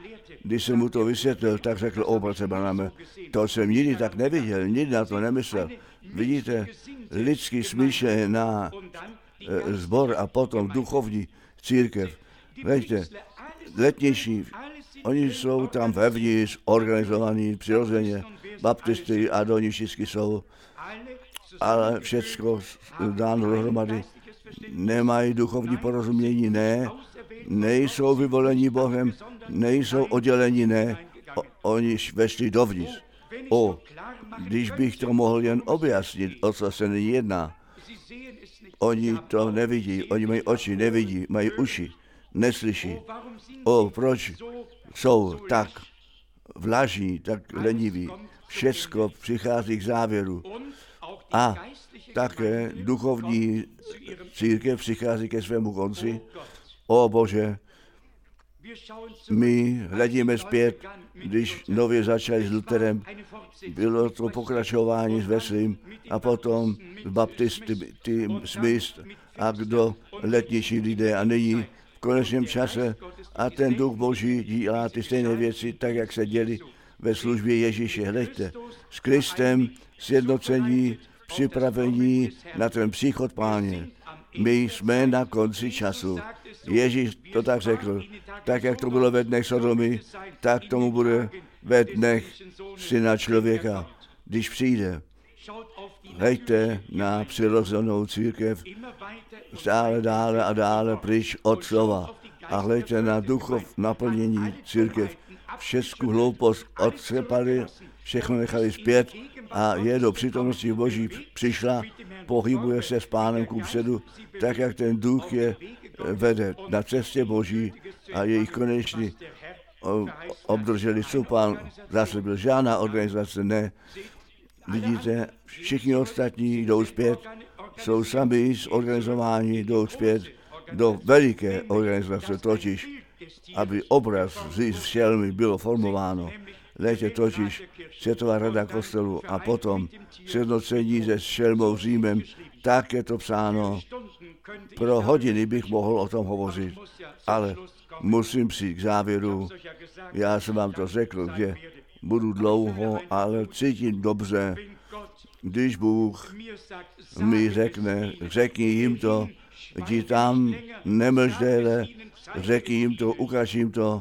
Když jsem mu to vysvětlil, tak řekl, obrace Branhame, to jsem nikdy tak neviděl, nikdy na to nemyslel. Vidíte, lidsky smýšlený na e, sbor a potom duchovní církev. Víte, letnější, oni jsou tam vevnitř, organizovaní, přirozeně, baptisty a do ní všichni jsou, ale všecko dáno dohromady. Nemají duchovní porozumění, ne, nejsou vyvolení Bohem, nejsou oddělení, ne, o, oni vešli dovnitř. O, když bych to mohl jen objasnit, o co se nyní jedná. Oni to nevidí, oni mají oči, nevidí, mají uši, neslyší. O, proč jsou tak vlažní, tak leniví? Všecko přichází k závěru. A také duchovní církev přichází ke svému konci. O Bože, my hledíme zpět, když nově začali s Lutherem, bylo to pokračování s Weslem a potom s Baptisty, Smith a kdo letnější lidé a nyní v konečném čase a ten duch Boží dělá ty stejné věci, tak jak se děli ve službě Ježíše. Hleďte, s Kristem sjednocení, připravení na ten příchod Páně. My jsme na konci času. Ježíš to tak řekl, tak jak to bylo ve dnech Sodomy, tak tomu bude ve dnech Syna člověka, když přijde. Hleďte na přirozenou církev, stále dále a dále pryč od slova. A hleďte na duchov naplnění církev. Všecku hloupost odstřepali, všechno nechali zpět a je do přítomnosti Boží přišla, pohybuje se s Pánem kupředu, tak jak ten duch je vede na cestě Boží a jejich konečný obdrželi, co Pán zase byl. Žádná organizace, ne. Vidíte, všichni ostatní jdou zpět, jsou sami zorganizováni, jdou zpět do veliké organizace, totiž, aby obraz z všelmi bylo formováno. Létě totiž Světová rada kostelů a potom sjednocení se šelmou Římem, tak je to psáno. Pro hodiny bych mohl o tom hovořit, ale musím přijít k závěru. Já jsem vám to řekl, že budu dlouho, ale cítím dobře, když Bůh mi řekne, řekni jim to, jdi tam, nemlž déle, řekni jim to, ukaž jim to.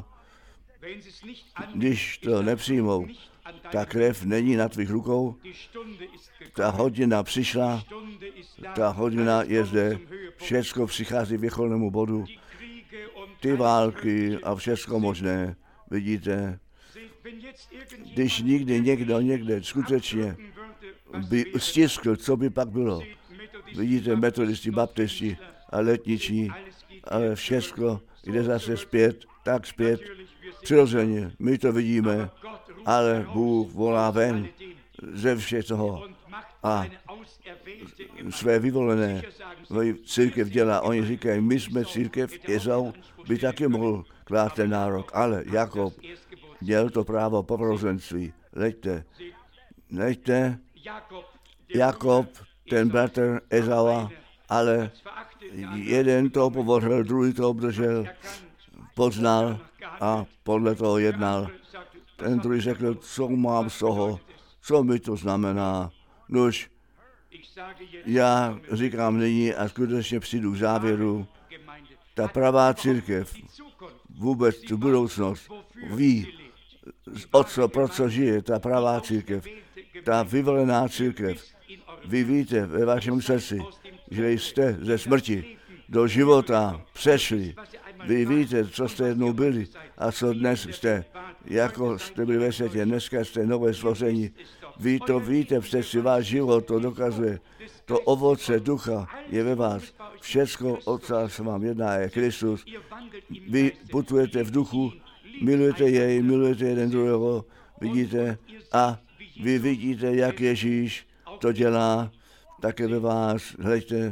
Když to nepřijmou, ta krev není na tvých rukou, ta hodina přišla, ta hodina je zde, všecko přichází k vrcholnému bodu, ty války a všecko možné, vidíte, když nikdy někdo někde skutečně by stiskl, co by pak bylo. Vidíte, metodisti, baptisti a letniční, ale všecko jde zase zpět, tak zpět, přirozeně, my to vidíme, ale Bůh volá ven ze všech toho a své vyvolené církev dělá. Oni říkají, my jsme církev, Ezau by taky mohl klát ten nárok, ale Jakob měl to právo povrozenství. Leďte, leďte, Jakob, ten bratr Ezaua, ale jeden to povořil, druhý to obdržel, poznal a podle toho jednal. Ten druhý řekl, co mám z toho, co mi to znamená. Nož, já říkám nyní a skutečně přijdu k závěru, ta pravá církev, vůbec tu budoucnost, ví, o co, pro co žije ta pravá církev, ta vyvolená církev. Vy víte ve vašem srdci, že jste ze smrti do života přešli. Vy víte, co jste jednou byli a co dnes jste. Jako jste byli ve světě, dneska jste nové stvoření. Vy to víte, přeci váš život to dokazuje. To ovoce ducha je ve vás. Všecko, o co se vám jedná, je Kristus. Vy putujete v duchu, milujete jej, milujete jeden druhého, vidíte, a vy vidíte, jak Ježíš to dělá, také ve vás. Hleďte,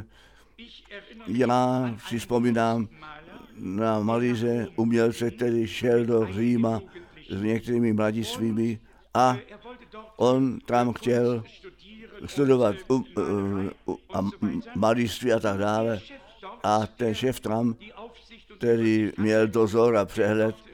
já si vzpomínám na malíře umělce, který šel do Říma s některými mladistvými a on tam chtěl studovat um, uh, uh, malířství a tak dále. A ten šéf tam, který měl dozor a přehled,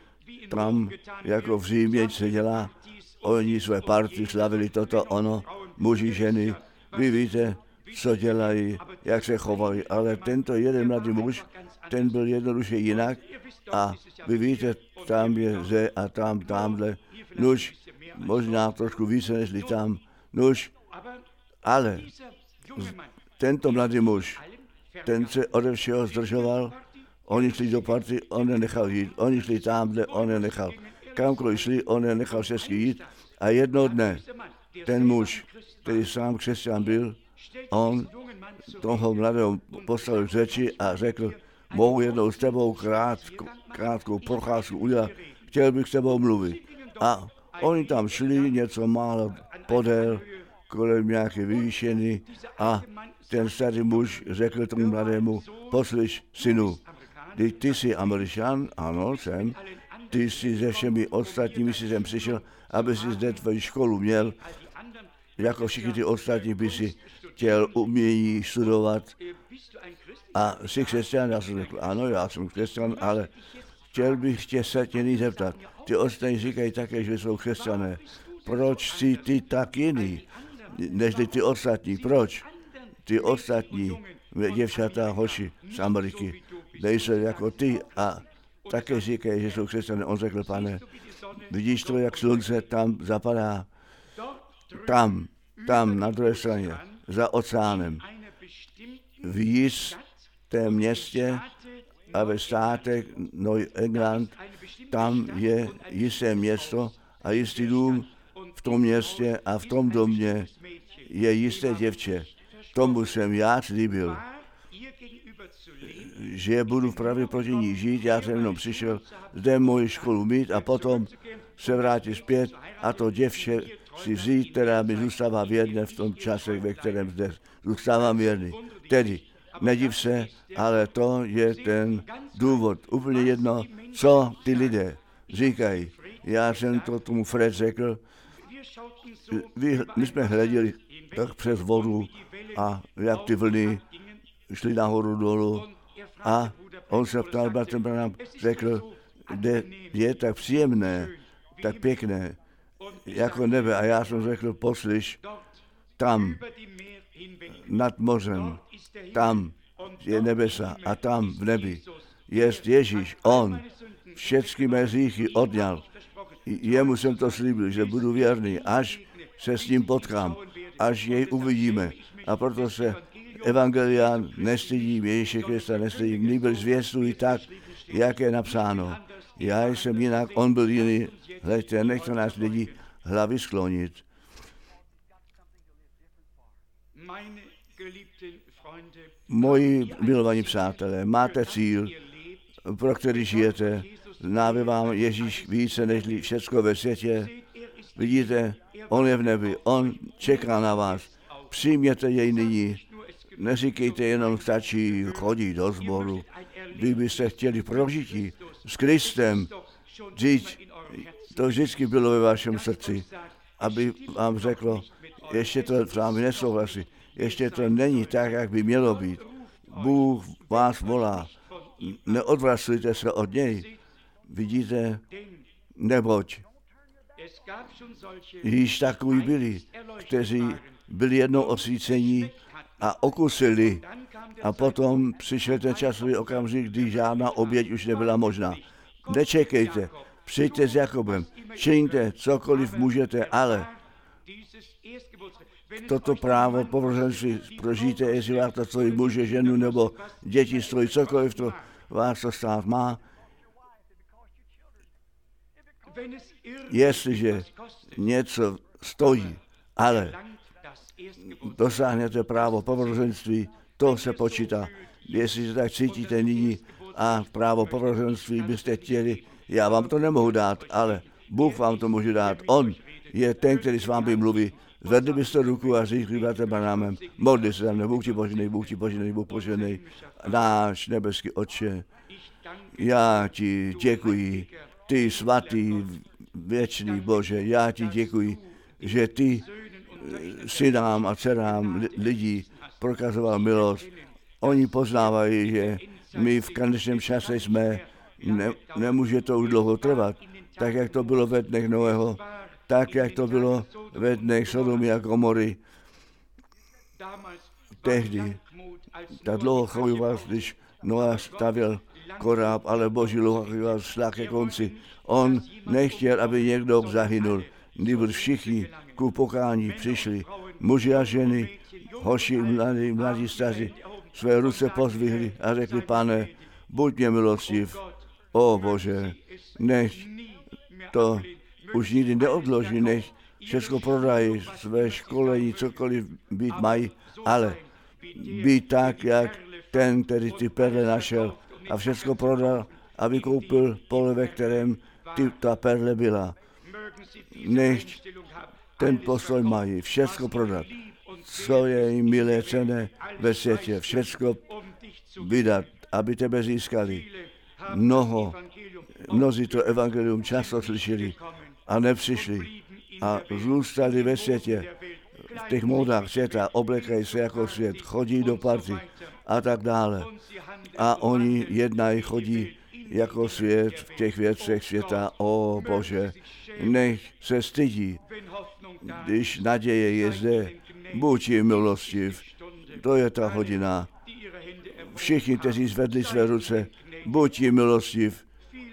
tam, jako v Římě se dělá, oni své party slavili toto, ono, muži, ženy, vy víte, co dělají, jak se chovají, ale tento jeden mladý muž, ten byl jednoduše jinak a vy víte, tam je ze a tam, tamhle, nuž, možná trošku více než tam, nuž, ale tento mladý muž, ten se ode všeho zdržoval, oni šli do party, on je nechal jít, oni šli tamhle, on je nechal, kamkoliv šli, on je nechal všechny jít a jednoho dne ten muž, který sám křesťan byl, on toho mladého postavil k řeči a řekl, mohu jednou s tebou krátko, krátkou procházku udělat, chtěl bych s tebou mluvit. A oni tam šli něco málo podél, kolem nějaké vyvýšeny a ten starý muž řekl tomu mladému, poslyš, synu, ty, ty jsi Američan, ano, jsem, ty jsi se všemi ostatními jsi sem přišel, aby si zde tvoji školu měl, jako všichni ty ostatní by si chtěl umění studovat a jsi křesťan, já jsem řekl, ano, já jsem křesťan, ale chtěl bych tě se tě nyní zeptat, ty ostatní říkají také, že jsou křesťané, proč jsi ty tak jiný, nežli ty ostatní, proč? Ty ostatní děvčata, hoši z Ameriky, nejsou jako ty a také říkají, že jsou křesťané. On řekl, pane, vidíš to, jak slunce tam zapadá, tam, tam na druhé straně, za oceánem, v jistém městě a ve státech New England, tam je jisté město a jistý dům v tom městě a v tom domě je jisté děvče. Tomu jsem já slíbil, že budu právě proti ní žít, já jsem jenom přišel zde moji školu mít a potom se vrátit zpět a to děvče si vzít, která mi zůstává věrné v tom čase, ve kterém zde zůstávám věrný. Tedy, nediv se, ale to je ten důvod. Úplně jedno, co ty lidé říkají. Já jsem to tomu Fred řekl, my, my jsme hleděli tak přes vodu a jak ty vlny šly nahoru dolů a on se ptal, bratem Branham, řekl, kde je tak příjemné, tak pěkné, jako nebe. A já jsem řekl, poslyš, tam, nad mořem, tam je nebesa a tam v nebi jest Ježíš, on všechny mé hříchy odňal. Jemu jsem to slíbil, že budu věrný, až se s ním potkám, až jej uvidíme. A proto se evangelia nestydím, Ježíše Krista nestydím, nýbrž zvěstuji tak, jak je napsáno. Já jsem jinak, on byl jiný. Hleďte, nechte nás lidi hlavy sklonit. Moji milovaní přátelé, máte cíl, pro který žijete, známe vám Ježíš více než všecko ve světě. Vidíte, on je v nebi, on čeká na vás. Přijměte jej nyní. Neříkejte jenom, stačí chodit do sboru. Kdybyste chtěli prožití s Kristem, říct, to vždycky bylo ve vašem srdci, aby vám řeklo, ještě to s vámi nesouhlasí, ještě to není tak, jak by mělo být. Bůh vás volá, neodvracujte se od něj. Vidíte, neboť již takoví byli, kteří byli jednou osvícení a okusili. A potom přišel ten časový okamžik, kdy žádná oběť už nebyla možná. Nečekejte, přijďte s Jakobem, čiňte cokoliv můžete, ale toto právo povrženství prožijte, jestli vás to stojí muže, ženu nebo děti stojí, cokoliv to vás to stát má. Jestliže něco stojí, ale dosáhnete právo povrženství, to se počítá. Jestliže tak cítíte nyní a právo povrženství byste chtěli, já vám to nemohu dát, ale Bůh vám to může dát. On je ten, který s vámi mluví. Zvedli byste ruku a říkli, bratrem Branhamem, modli se za mne, Bůh ti poženej, Bůh ti poženej, Bůh poženej, náš nebeský Otče, já ti děkuji, ty svatý, věčný Bože, já ti děkuji, že ty synám a dcerám lidí prokazoval milost. Oni poznávají, že my v konečném čase jsme, ne, nemůže to už dlouho trvat. tak jak to bylo ve dnech Noého, tak jak to bylo ve dnech Sodomy a Gomory. Tehdy ta dlouhochojivost, když Noáš stavěl koráb, ale boží dlouhochojivost šla ke konci. On nechtěl, aby někdo zahynul, nýbrž všichni ku pokání přišli. Muži a ženy, hoši, mladí, mladí staří, své ruce pozvihli a řekli, Pane, buď mě milostiv, o Bože, nech to už nikdy neodloží, nech všechno prodají, své školení, cokoliv být mají, ale být tak, jak ten, který ty perle našel a všechno prodal a vykoupil pole, ve kterém ty, ta perle byla. Nech ten postoj mají, všechno prodat, co je jim milé, cenné ve světě, všechno vydat, aby tebe získali. Mnoho, mnozí to evangelium často slyšeli a nepřišli a zůstali ve světě, v těch módách světa, oblekají se jako svět, chodí do party a tak dále. A oni jednají, chodí jako svět v těch věcech světa. O Bože, nech se stydí, když naděje je zde, buď jim milostiv. To je ta hodina. Všichni, kteří zvedli své ruce, buď jim milostiv.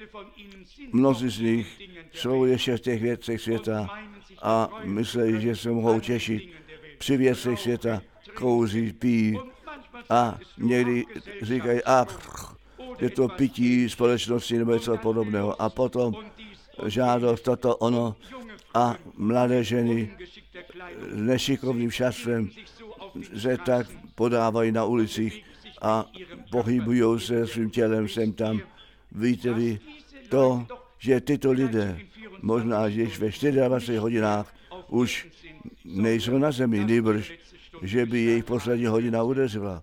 Mnozí z nich jsou ještě v těch věcech světa a myslí, že se mohou těšit při věcech světa, kouří, pijí a někdy říkají, ach, je to pití společnosti nebo něco podobného. A potom žádost toto ono a mladé ženy s nešikovným šatstvem se tak podávají na ulicích a pohybují se svým tělem sem tam. Víte vy, to, že tyto lidé, možná, že již ve dvaceti čtyřech hodinách už nejsou na zemi, nýbrž, že by jejich poslední hodina udeřila.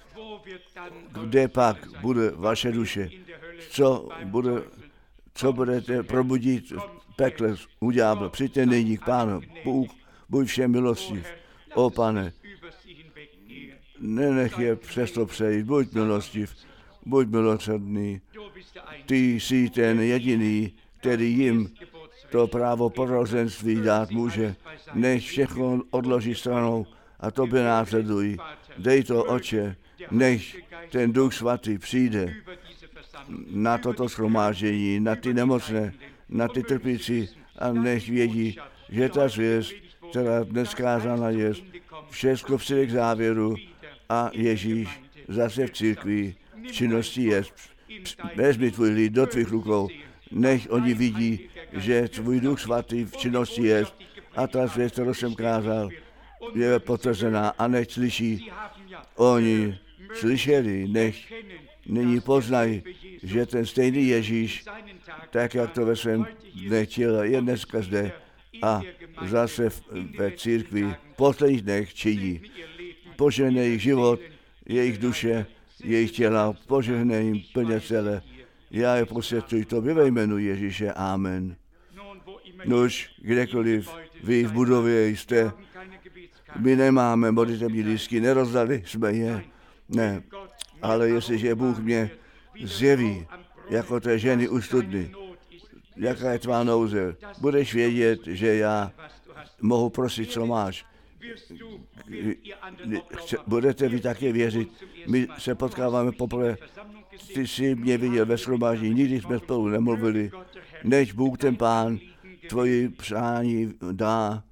Kde pak bude vaše duše? Co, bude, co budete probudit v pekle u ďábla? Přijďte nyní k Pánu. Bůh, buď všem milostiv. O Pane, nenech je přesto přejít. Buď milostiv, buď milosrdný. Ty jsi ten jediný, který jim to právo porozenství dát může. Nech všechno odloží stranou a tobě následují. Dej to, Otče, nech ten Duch Svatý přijde na toto shromáždění, na ty nemocné, na ty trpící a nech vědí, že ta zvěst, která dnes kázána je, všechno přijde k závěru a Ježíš zase v církvi v činnosti je. Vezmi tvůj lid do tvých rukou, nech oni vidí, že tvůj Duch Svatý v činnosti je a ta zvěst, kterou jsem kázal, je potvrzená a nech slyší. Oni slyšeli, nech nyní poznají, že ten stejný Ježíš, tak jak to ve svém dne těle je dneska zde a zase ve církvi v posledních dnech činí. Požehnej jejich život, jejich duše, jejich těla, požehnej jim plně celé. Já je posvětuji tobě ve jménu Ježíše. Amen. Nož, kdekoliv vy v budově jste, my nemáme modlitební lístky, nerozdali jsme je, ne, ale jestliže Bůh mě zjeví jako té ženy u studny, jaká je tvá nouze, budeš vědět, že já mohu prosit, co máš. Budete vy také věřit, my se potkáváme poprvé, ty jsi mě viděl ve shromáždění, nikdy jsme spolu nemluvili, než Bůh ten Pán tvoji přání dá.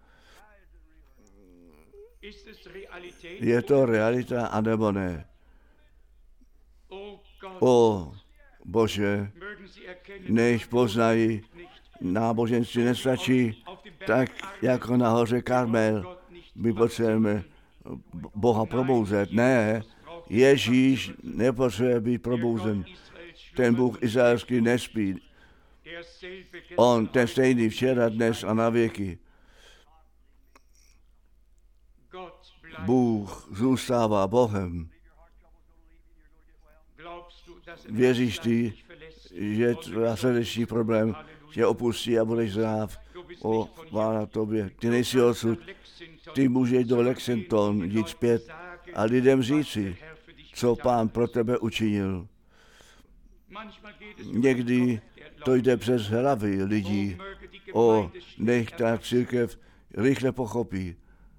Je to realita, anebo ne? O Bože, než poznají, náboženství nestačí, tak jako na hoře Karmel, my potřebujeme Boha probouzet. Ne, Ježíš nepotřebuje být probouzen. Ten Bůh izraelský nespí. On, ten stejný včera, dnes a na věky. Bůh zůstává Bohem. Věříš ty, že tvůj srdeční problém tě opustí a budeš zdrav? O, chvála tobě. Ty nejsi odsud. Ty můžeš do Lexington jít zpět a lidem říci, co Pán pro tebe učinil. Někdy to jde přes hlavy lidí. O, nech ta církev rychle pochopí.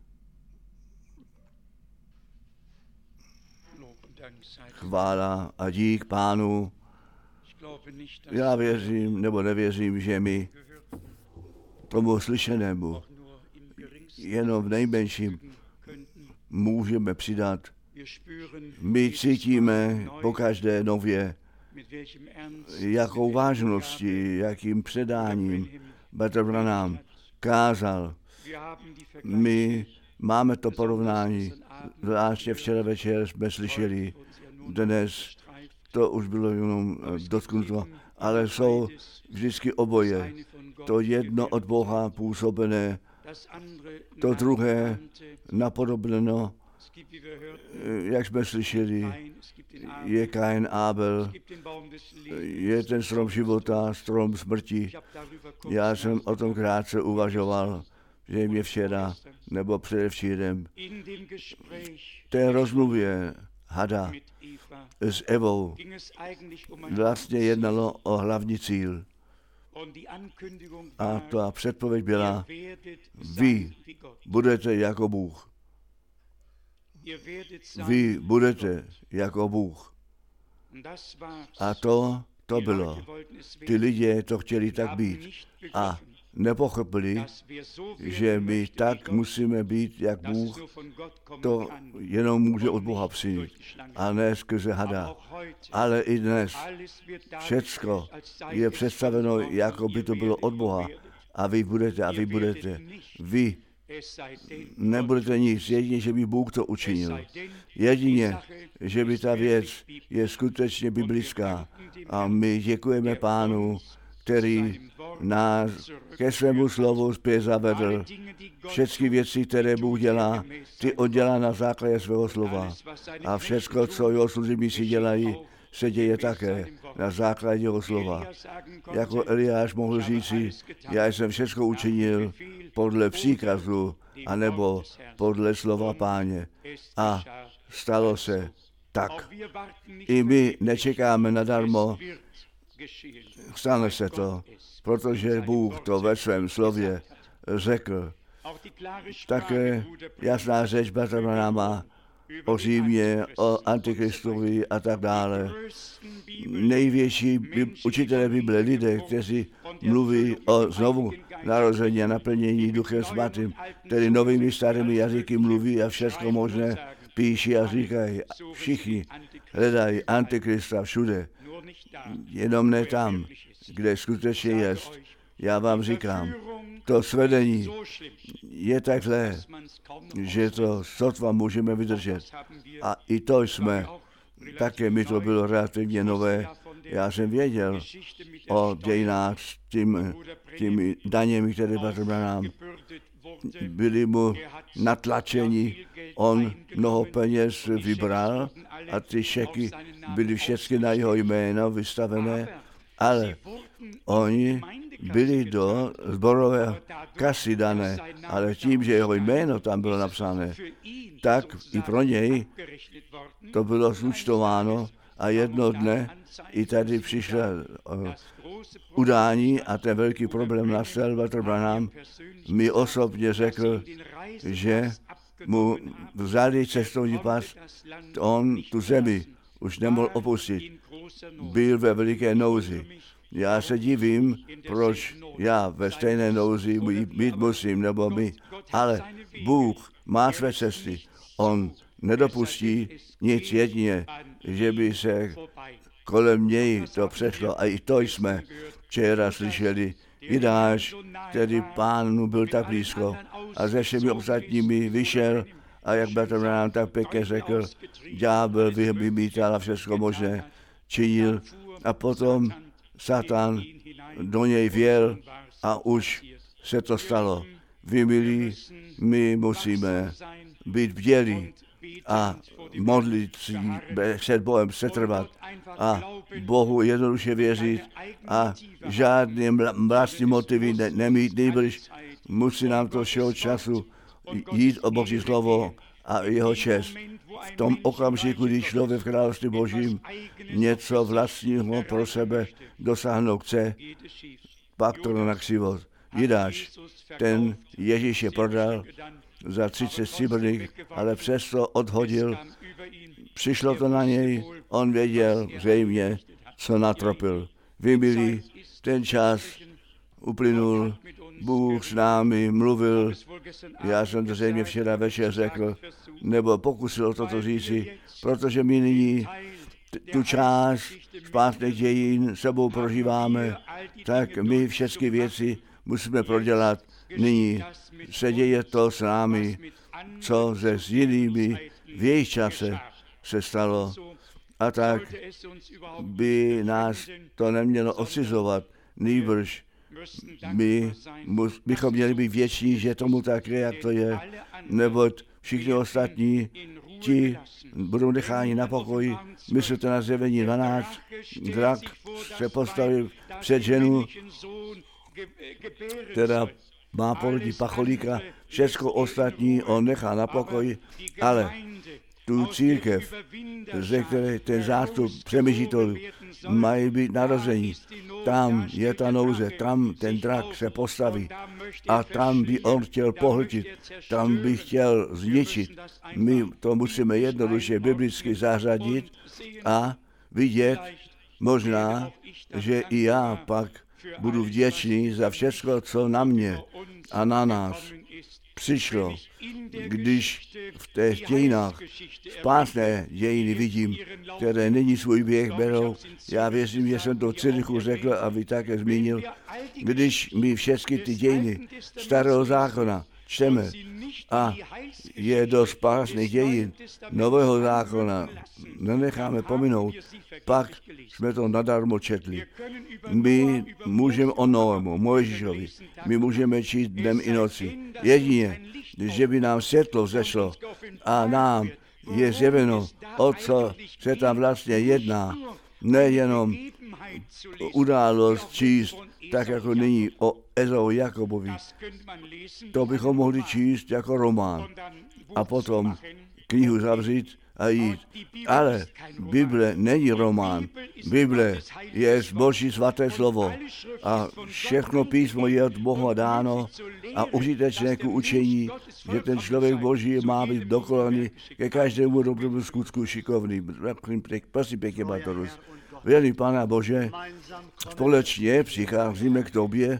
Chvála a dík Pánu. Já věřím, nebo nevěřím, že my tomu slyšenému jenom v nejmenším můžeme přidat. My cítíme pokaždé nově, jakou vážností, jakým předáním Bratr Branham kázal. My máme to porovnání, zvláště včera večer jsme slyšeli, dnes to už bylo jenom dotknuto, ale jsou vždycky oboje. To jedno od Boha působené, to druhé napodobněno, jak jsme slyšeli, je Kain, Abel, je ten strom života, strom smrti. Já jsem o tom krátce uvažoval, že mě včera nebo předevčírem v té rozmluvě hada s Evou vlastně jednalo o hlavní cíl. A ta předpověď byla, vy budete jako Bůh. Vy budete jako Bůh. A to, to bylo. Ty lidé to chtěli tak být. A nepochopili, že my tak musíme být, jak Bůh, to jenom může od Boha přijít. A ne skrze hada. Ale i dnes všecko je představeno, jako by to bylo od Boha. A vy budete, a vy budete. Vy nebudete nic, jedině, že by Bůh to učinil. Jedině, že by ta věc je skutečně biblická. A my děkujeme Pánu, který nás ke svému slovu zpět zavedl. Všechny věci, které Bůh dělá, ty oddělá na základě svého slova. A všechno, co jeho služebníci dělají, se děje také na základě jeho slova. Jako Eliáš mohl říci, já jsem všechno učinil podle příkazu, anebo podle slova Páně. A stalo se tak. I my nečekáme nadarmo, stane se to, protože Bůh to ve svém slově řekl. Také jasná řeč Bratra Branhama o Římě, o Antikristovi a tak dále. Největší učitelé Bible, lidé, kteří mluví o znovu narození a naplnění Duchem Svatým, tedy novými starými jazyky mluví a všechno možné píší a říkají. Všichni hledají Antikrista všude, jenom ne tam, kde skutečně je. Já vám říkám, to svedení je tak zlé, že to sotva můžeme vydržet. A i to jsme, také mi to bylo relativně nové. Já jsem věděl o dějinách s tím, těmi daněmi, které Bratr Branham byli mu natlačeni. On mnoho peněz vybral a ty šeky byly všechny na jeho jméno vystavené, ale oni byli do zborové kasy dané, ale tím, že jeho jméno tam bylo napsané, tak i pro něj to bylo zúčtováno a jedno dne i tady přišlo uh, udání a ten velký problém nastal. Bratr Branham mi osobně řekl, že mu vzali cestovní pas, on tu zemi už nemohl opustit. Byl ve veliké nouzi. Já se divím, proč já ve stejné nouzi být musím, nebo my. Ale Bůh má své cesty. On nedopustí nic jedině, že by se kolem něj to přešlo. A i to jsme včera slyšeli. Jidáš, který Pánu byl tak blízko a se všemi ostatními vyšel a jak Bratr Branham tak pěkně řekl, ďábel vymítal a všechno možné činil a potom Satan do něj věl a už se to stalo. Vy, milí, my musíme být bdělí a modlit si před Bohem setrvat a Bohu jednoduše věřit a žádné vlastní motivy ne, nemít, nejbliž musí nám to všeho času jít o Boží slovo a jeho čest. v tom okamžiku, kdy člověk v království Božím něco vlastního pro sebe dosáhnout chce, pak to na křivot. Jidáš, ten Ježíše prodal za třicet stříbrných, ale přesto odhodil. Přišlo to na něj, on věděl zřejmě, co natropil. Vy, milí, ten čas uplynul, Bůh s námi mluvil, já jsem to zřejmě včera večer řekl, nebo pokusil toto říci, protože my nyní tu část spásných dějin sebou prožíváme, tak my všechny věci musíme prodělat. Nyní se děje to s námi, co se s jinými v jejich čase se stalo. A tak by nás to nemělo odcizovat, nýbrž my mus, bychom měli být věční, že tomu tak je, jak to je, neboť všichni ostatní, ti budou necháni na pokoji. Myslíte na Zjevení dvanáct, drak se postavil před ženu, která má porodit pacholíka, všechno ostatní on nechá na pokoji, ale tu církev, ze které ten zástup přemýšlitelů mají být narození, tam je ta nouze, tam ten drak se postaví a tam by on chtěl pohltit, tam by chtěl zničit. My to musíme jednoduše biblicky zařadit a vidět možná, že i já pak budu vděčný za všechno, co na mě a na nás přišlo, když v těch dějinách spásné dějiny vidím, které nyní svůj běh berou. Já věřím, že jsem to v Cirichu řekl a vy také zmínil. Když my všechny ty dějiny starého zákona čteme a je do spásných dějin nového zákona nenecháme pominout, pak jsme to nadarmo četli. My můžeme o novému, Mojžíšovi, my můžeme číst dnem i noci. Jedině, že by nám světlo vzešlo a nám je zjeveno, o co se tam vlastně jedná. Nejenom událost číst, tak jako nyní o Ezau Jakobovi. To bychom mohli číst jako román a potom knihu zavřít a jít. Ale Bible není román. Bible je Boží svaté slovo a všechno písmo je od Boha dáno a užitečné k učení, že ten člověk Boží má být dokonalý ke každému dobrému skutku šikovný. Prosím pěkně, Bartorus. Věrný Pána Bože, společně přicházíme k tobě,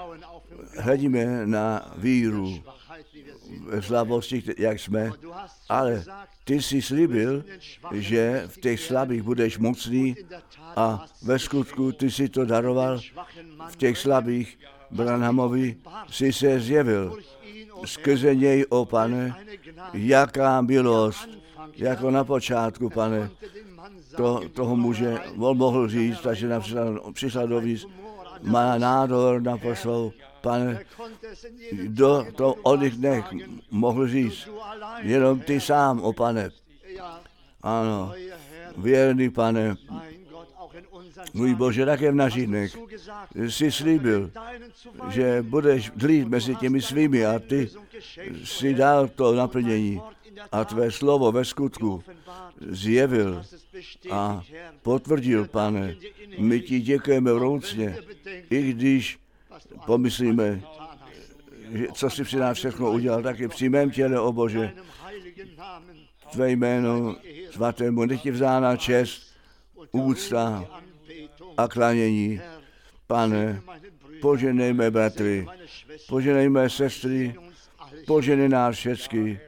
hledíme na víru, v slabosti, jak jsme, ale ty jsi slíbil, že v těch slabých budeš mocný a ve skutku ty jsi to daroval. V těch slabých Branhamovi jsi se zjevil. Skrze něj, o Pane, jaká milost, jako na počátku, Pane, to, toho muže on mohl říct, takže nám přišla, přišla dovíc, má nádor na poslou, Pane, kdo to o nich dnech mohl říct, jenom ty sám, o Pane. Ano, věrný Pane, můj Bože, také v našich dnech jsi slíbil, že budeš dlít mezi těmi svými a ty si dal to naplnění a tvé slovo ve skutku zjevil a potvrdil, Pane. My ti děkujeme vroucně, i když pomyslíme, že co jsi při nás všechno udělal, taky při mém těle, o Bože, tvé jméno svatému, nech ti vzána čest, úcta a klanění. Pane, poženejme bratry, poženejme sestry, poženej nás všechny,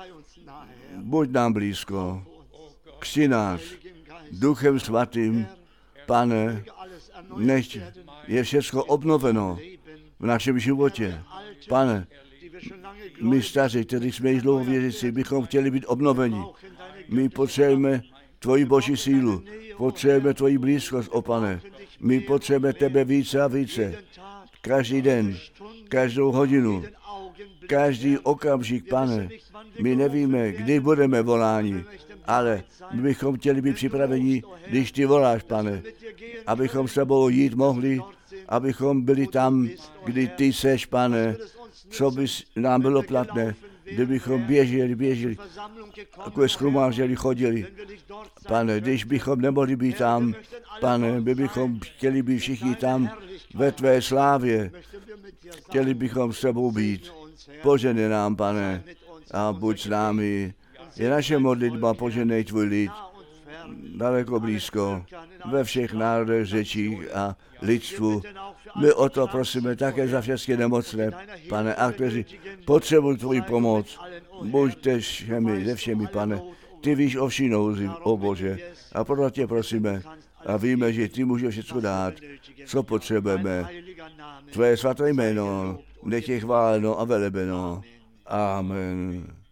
buď nám blízko, křti nás Duchem Svatým, Pane, nechť je všechno obnoveno v našem životě. Pane, my staří, kteří jsme již dlouho věřící, bychom chtěli být obnoveni. My potřebujeme tvoji Boží sílu, potřebujeme tvoji blízkost, o Pane. My potřebujeme tebe více a více. Každý den, každou hodinu, každý okamžik, Pane. My nevíme, kdy budeme voláni, ale my bychom chtěli být připraveni, když ty voláš, Pane, abychom s tebou jít mohli, abychom byli tam, kdy ty seš, Pane, co by nám bylo platné. kdybychom běželi, běželi, takové schromážděli, chodili. Pane, když bychom nemohli být tam, Pane, my bychom chtěli být všichni tam ve tvé slávě. Chtěli bychom s tebou být. Poženej nám, Pane, a buď s námi. Je naše modlitba, poženej tvůj lid, daleko blízko, ve všech národech, řečích a lidstvu. My o to prosíme také za všechny nemocné, Pane, a kteří potřebují tvoji pomoc. Buďte všemi, ze všemi, Pane. Ty víš o vší nouzi, o Bože. A proto tě prosíme a víme, že ty můžeš všechno dát, co potřebujeme. Tvé svaté jméno, nech je chváleno a velebeno. Amen.